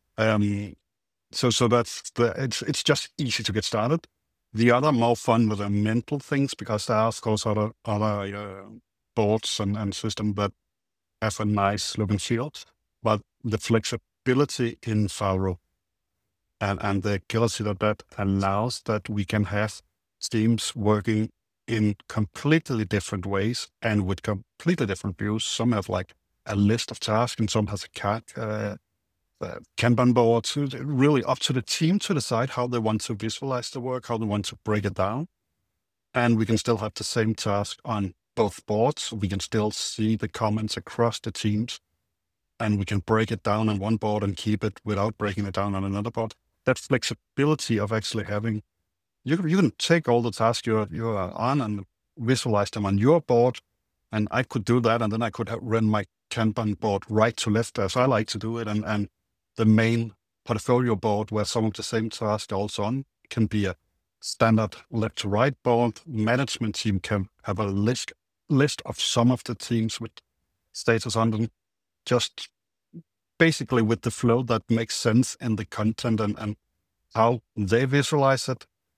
So that's it's just easy to get started. The other more fun with the mental things, because there are of course other boards and systems that have a nice look and feel, but the flexibility in Favro and the ability that allows that we can have teams working in completely different ways and with completely different views. Some have like a list of tasks, and some has a Kanban board. So really up to the team to decide how they want to visualize the work, how they want to break it down. And we can still have the same task on both boards. We can still see the comments across the teams, and we can break it down on one board and keep it without breaking it down on another board. That flexibility of actually having, you can take all the tasks you are on and visualize them on your board. And I could do that, and then I could run my Kanban board right to left as I like to do it. And the main portfolio board where some of the same tasks are also on can be a standard left to right board. Management team can have a list of some of the teams with status on them, just basically with the flow that makes sense in the content and how they visualize it.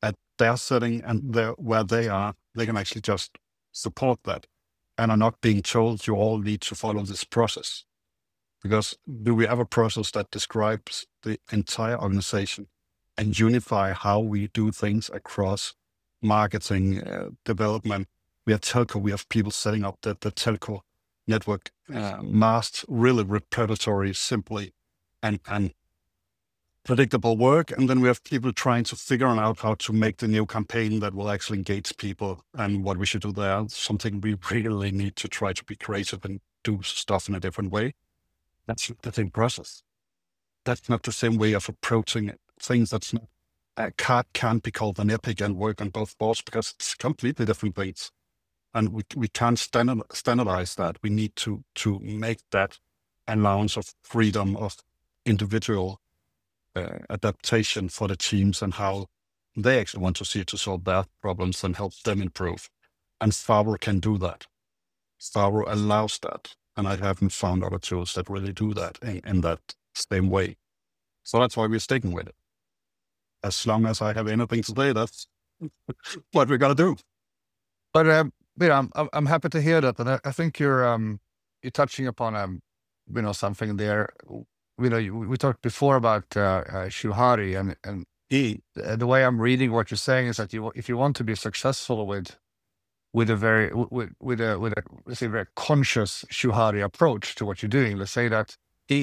at their setting and where they are, they can actually just support that and are not being told you all need to follow this process. Because do we have a process that describes the entire organization and unify how we do things across marketing, development? We have telco, we have people setting up the telco network masked really preparatory, simply, and predictable work. And then we have people trying to figure out how to make the new campaign that will actually engage people and what we should do there. Something we really need to try to be creative and do stuff in a different way. That's the same process. That's not the same way of approaching it. Things that's not, a card can't be called an epic and work on both boards because it's completely different things. And we can't standardize that. We need to make that allowance of freedom of individual adaptation for the teams and how they actually want to see it to solve their problems and help them improve. And Favro can do that. Favro allows that. And I haven't found other tools that really do that in that same way. So that's why we're sticking with it. As long as I have anything to say, that's what we're going to do. But I'm happy to hear that. And I think you're touching upon something there. We talked before about Shuhari, and the way I'm reading what you're saying is that if you want to be successful with a very let's say very conscious Shuhari approach to what you're doing, let's say that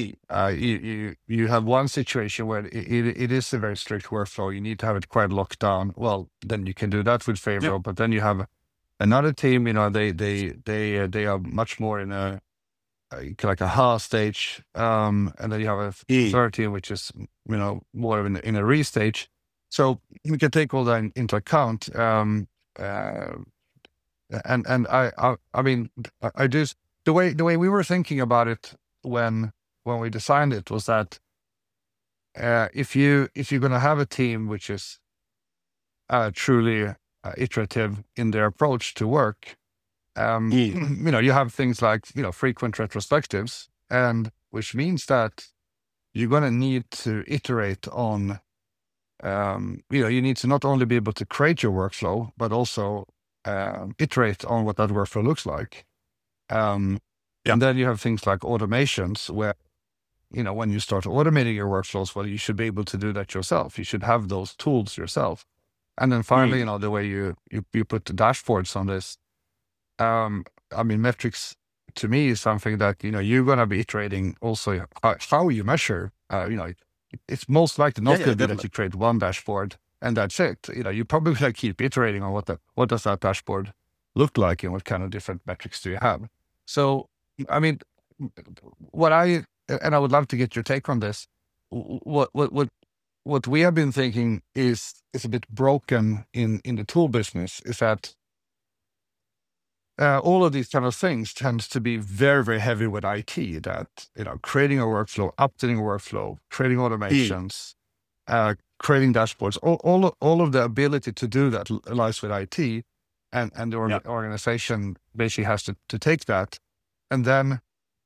you have one situation where it is a very strict workflow. You need to have it quite locked down. Well, then you can do that with Favro. Yeah. But then you have another team. They are much more in a like a HA stage, and then you have a third team which is more in a re stage. So we can take all that into account. And I mean, I just the way we were thinking about it when we designed it was that if you're going to have a team which is truly iterative in their approach to work, you have things like frequent retrospectives, and which means that you're going to need to iterate on. You need to not only be able to create your workflow, but also iterate on what that workflow looks like. And then you have things like automations where, when you start automating your workflows, well, you should be able to do that yourself. You should have those tools yourself. And then finally, the way you put the dashboards on this, I mean, metrics to me is something that, you're going to be iterating also how you measure, it's most likely not going to be that you create one dashboard and that's it. You probably going to keep iterating on what does that dashboard look like and what kind of different metrics do you have. So, I mean, and I would love to get your take on this. What we have been thinking is a bit broken in the tool business is that all of these kind of things tends to be very, very heavy with IT, that, creating a workflow, updating a workflow, creating automations, creating dashboards, all of the ability to do that lies with IT, and the organization basically has to take that. And then,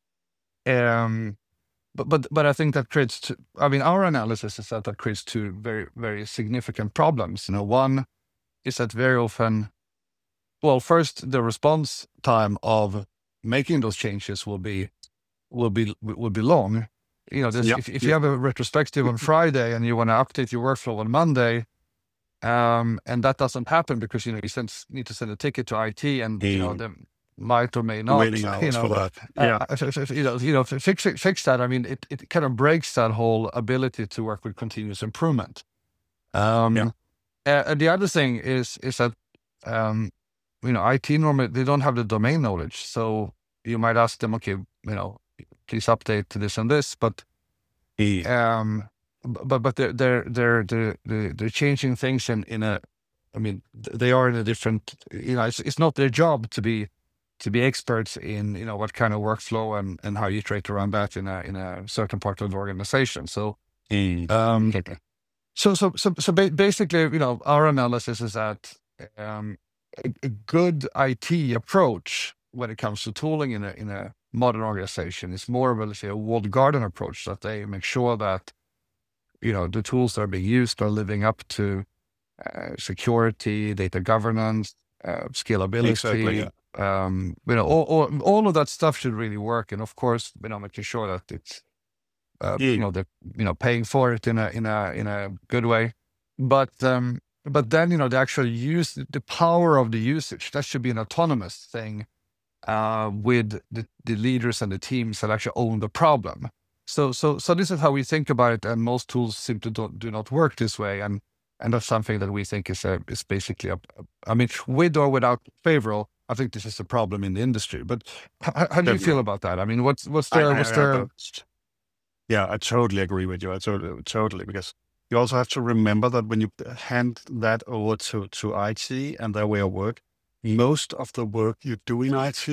but I think that creates, our analysis is that creates two very, very significant problems. One is that very often, well, first, the response time of making those changes will be long. If you have a retrospective on Friday and you want to update your workflow on Monday, and that doesn't happen because you need to send a ticket to IT, and they might or may not waiting hours for that. Fix that. I mean, it kind of breaks that whole ability to work with continuous improvement. And the other thing is that IT normally, they don't have the domain knowledge. So you might ask them, okay, please update to this and this, but they're changing things in a, they are in a different, it's not their job to be experts in, what kind of workflow and how you iterate around that in a certain part of the organization. So, so basically, our analysis is that, a good IT approach when it comes to tooling in a modern organization is more of a walled garden approach, that they make sure that the tools that are being used are living up to security, data governance, scalability. Exactly. Yeah. All of that stuff should really work, and of course, making sure that it's they're paying for it in a good way. But then the actual use, the power of the usage, that should be an autonomous thing with the leaders and the teams that actually own the problem. So this is how we think about it, and most tools seem to do not work this way, and that's something that we think is basically with or without Favorial, I think this is a problem in the industry. But how do you feel about that? I mean, what's there? Yeah, I totally agree with you. I totally, because you also have to remember that when you hand that over to IT and their way of work, most of the work you do in IT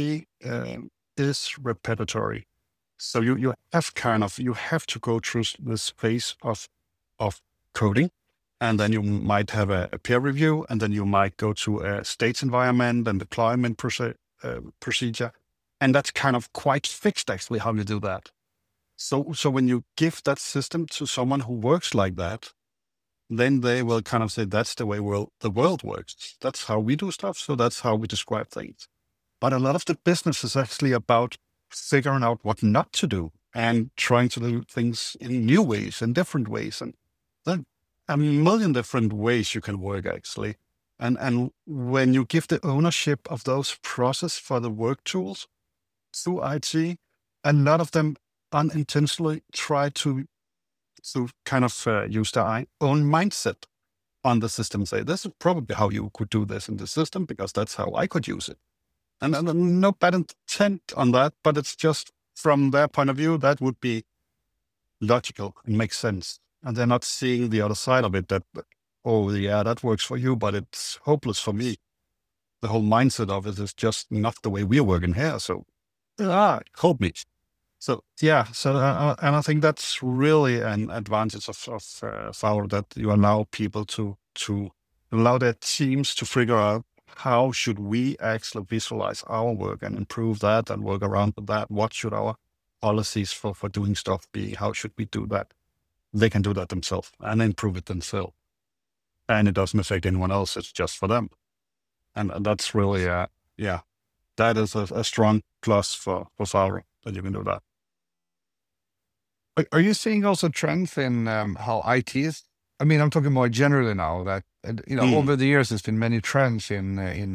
is repetitory. So you have to go through this phase of coding, and then you might have a peer review, and then you might go to a state environment and deployment procedure, and that's kind of quite fixed actually how you do that. So when you give that system to someone who works like that, then they will kind of say, that's the way the world works. That's how we do stuff. So that's how we describe things. But a lot of the business is actually about figuring out what not to do and trying to do things in new ways and different ways. And then a million different ways you can work actually. And when you give the ownership of those process for the work tools to IT, a lot of them unintentionally try to kind of use their own mindset on the system. Say, this is probably how you could do this in the system because that's how I could use it. And no bad intent on that, but it's just from their point of view, that would be logical and makes sense. And they're not seeing the other side of it that, oh yeah, that works for you, but it's hopeless for me. The whole mindset of it is just not the way we're working here. So, help me. So yeah, and I think that's really an advantage of Favorial, that you allow people to allow their teams to figure out how should we actually visualize our work and improve that and work around with that. What should our policies for doing stuff be? How should we do that? They can do that themselves and improve it themselves, and it doesn't affect anyone else. It's just for them, and that's really that is a strong plus for Favorial, that you can do that. Are you seeing also trends in how IT is? I mean, I'm talking more generally now that, over the years, there's been many trends in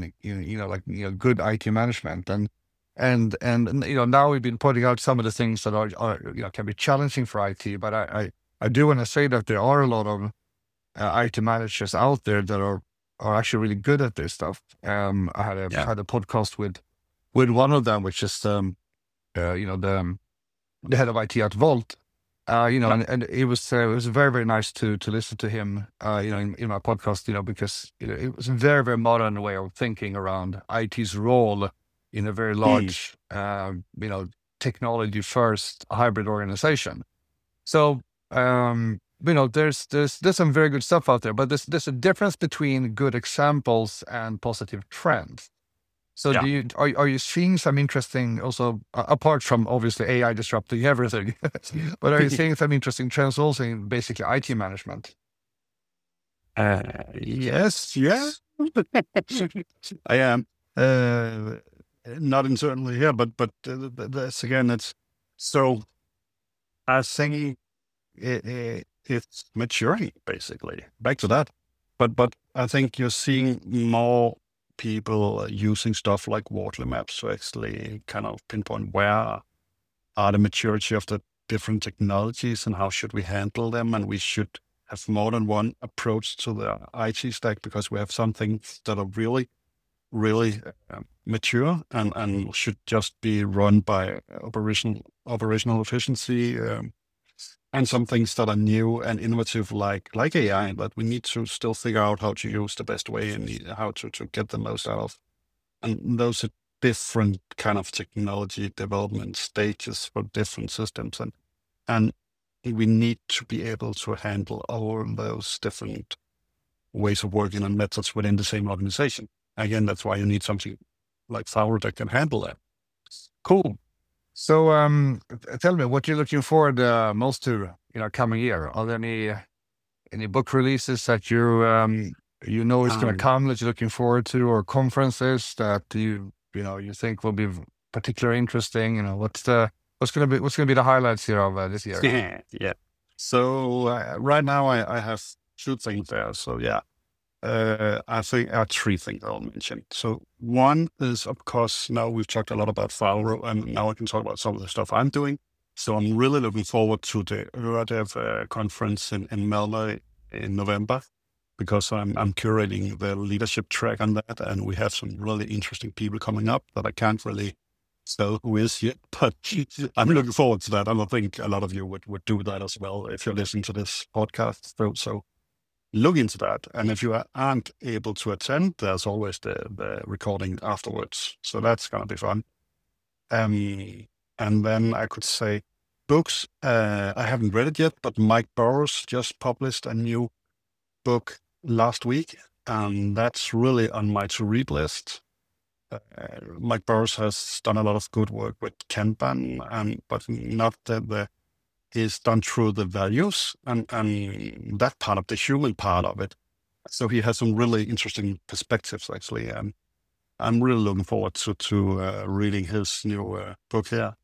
good IT management. And now we've been pointing out some of the things that are can be challenging for IT. But I do want to say that there are a lot of IT managers out there that are actually really good at this stuff. I had a podcast with one of them, which is the head of IT at Volt. And it was very, very nice to listen to him, in my podcast, because it was a very, very modern way of thinking around IT's role in a very large, technology first hybrid organization. So, there's some very good stuff out there, but there's a difference between good examples and positive trends. So are you seeing some interesting also, apart from obviously AI disrupting everything, but are you seeing some interesting trends also in basically IT management? Yes. I am. Not certainly here, but this again, it's so I think it's maturing basically. Back to that, but I think you're seeing more people using stuff like Wortley maps to actually kind of pinpoint where are the maturity of the different technologies and how should we handle them, and we should have more than one approach to the IT stack because we have some things that are really mature and should just be run by operational efficiency, and some things that are new and innovative like AI, that we need to still figure out how to use the best way and how to get the most out of. And those are different kind of technology development stages for different systems, and we need to be able to handle all those different ways of working and methods within the same organization. Again, that's why you need something like Favorial that can handle that. Cool. So tell me what you're looking forward most to coming year. Are there any book releases that you you know it's going to come that you're looking forward to, or conferences that you think will be particularly interesting? What's going to be the highlights here of this year? Yeah. So right now I have 2 things there. So yeah, I think 3 things I'll mention. So one is, of course, now we've talked a lot about Faro, and now I can talk about some of the stuff I'm doing. So I'm really looking forward to the ÖRDEV conference in Malmö in November, because I'm curating the leadership track on that, and we have some really interesting people coming up that I can't really tell who is yet, but I'm looking forward to that. And I think a lot of you would do that as well if you're listening to this podcast. So look into that. And if you aren't able to attend, there's always the recording afterwards. So that's going to be fun. And then I could say books. I haven't read it yet, but Mike Burrows just published a new book last week, and that's really on my to-read list. Mike Burrows has done a lot of good work with Kanban, but not he's done through the values and that part of the human part of it. So he has some really interesting perspectives, actually. I'm really looking forward to reading his new book here.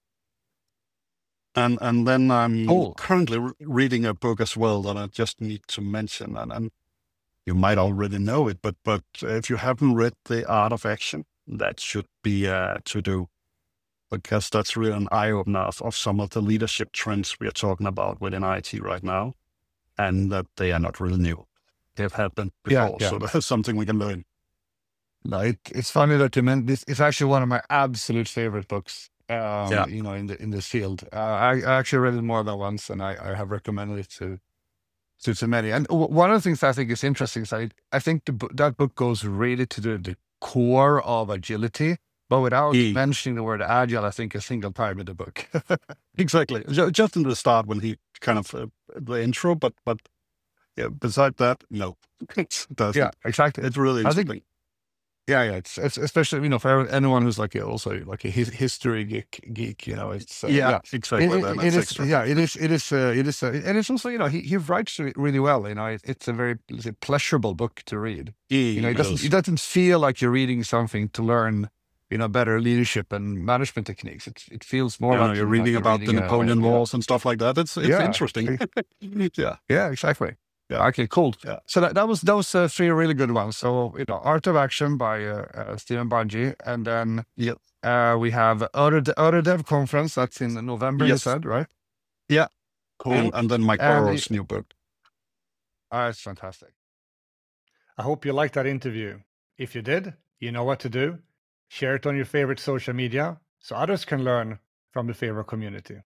And then I'm currently reading a book as well that I just need to mention, and you might already know it, but if you haven't read The Art of Action, that should be to do, because that's really an eye-opener of some of the leadership trends we are talking about within IT right now, and that they are not really new. They've happened before, so that's something we can learn. No, it's funny that you meant this. It's actually one of my absolute favorite books. In this field. I actually read it more than once, and I have recommended it to many. And one of the things I think is interesting is I think that book goes really to the core of agility, but without mentioning the word agile, I think, a single time in the book. Exactly. Just in the start when he kind of the intro, but yeah, beside that, no, it doesn't. Yeah, exactly. It's really interesting. Yeah. It's especially for anyone who's also a history geek. It's exactly. It is, and it's also he writes it really well. It's a very pleasurable book to read. It doesn't feel like you're reading something to learn better leadership and management techniques. It feels more like you're reading about the Napoleon Wars and stuff like that. It's interesting. Yeah, exactly. Yeah. Okay, cool. Yeah. So that was 3 really good ones. So Art of Action by Stephen Bungey, and then we have ÖRDEV conference. That's in November. You said, right? Yeah, cool. And then Mike Burrows' new book. It's fantastic. I hope you liked that interview. If you did, you know what to do. Share it on your favorite social media so others can learn from the Faro community.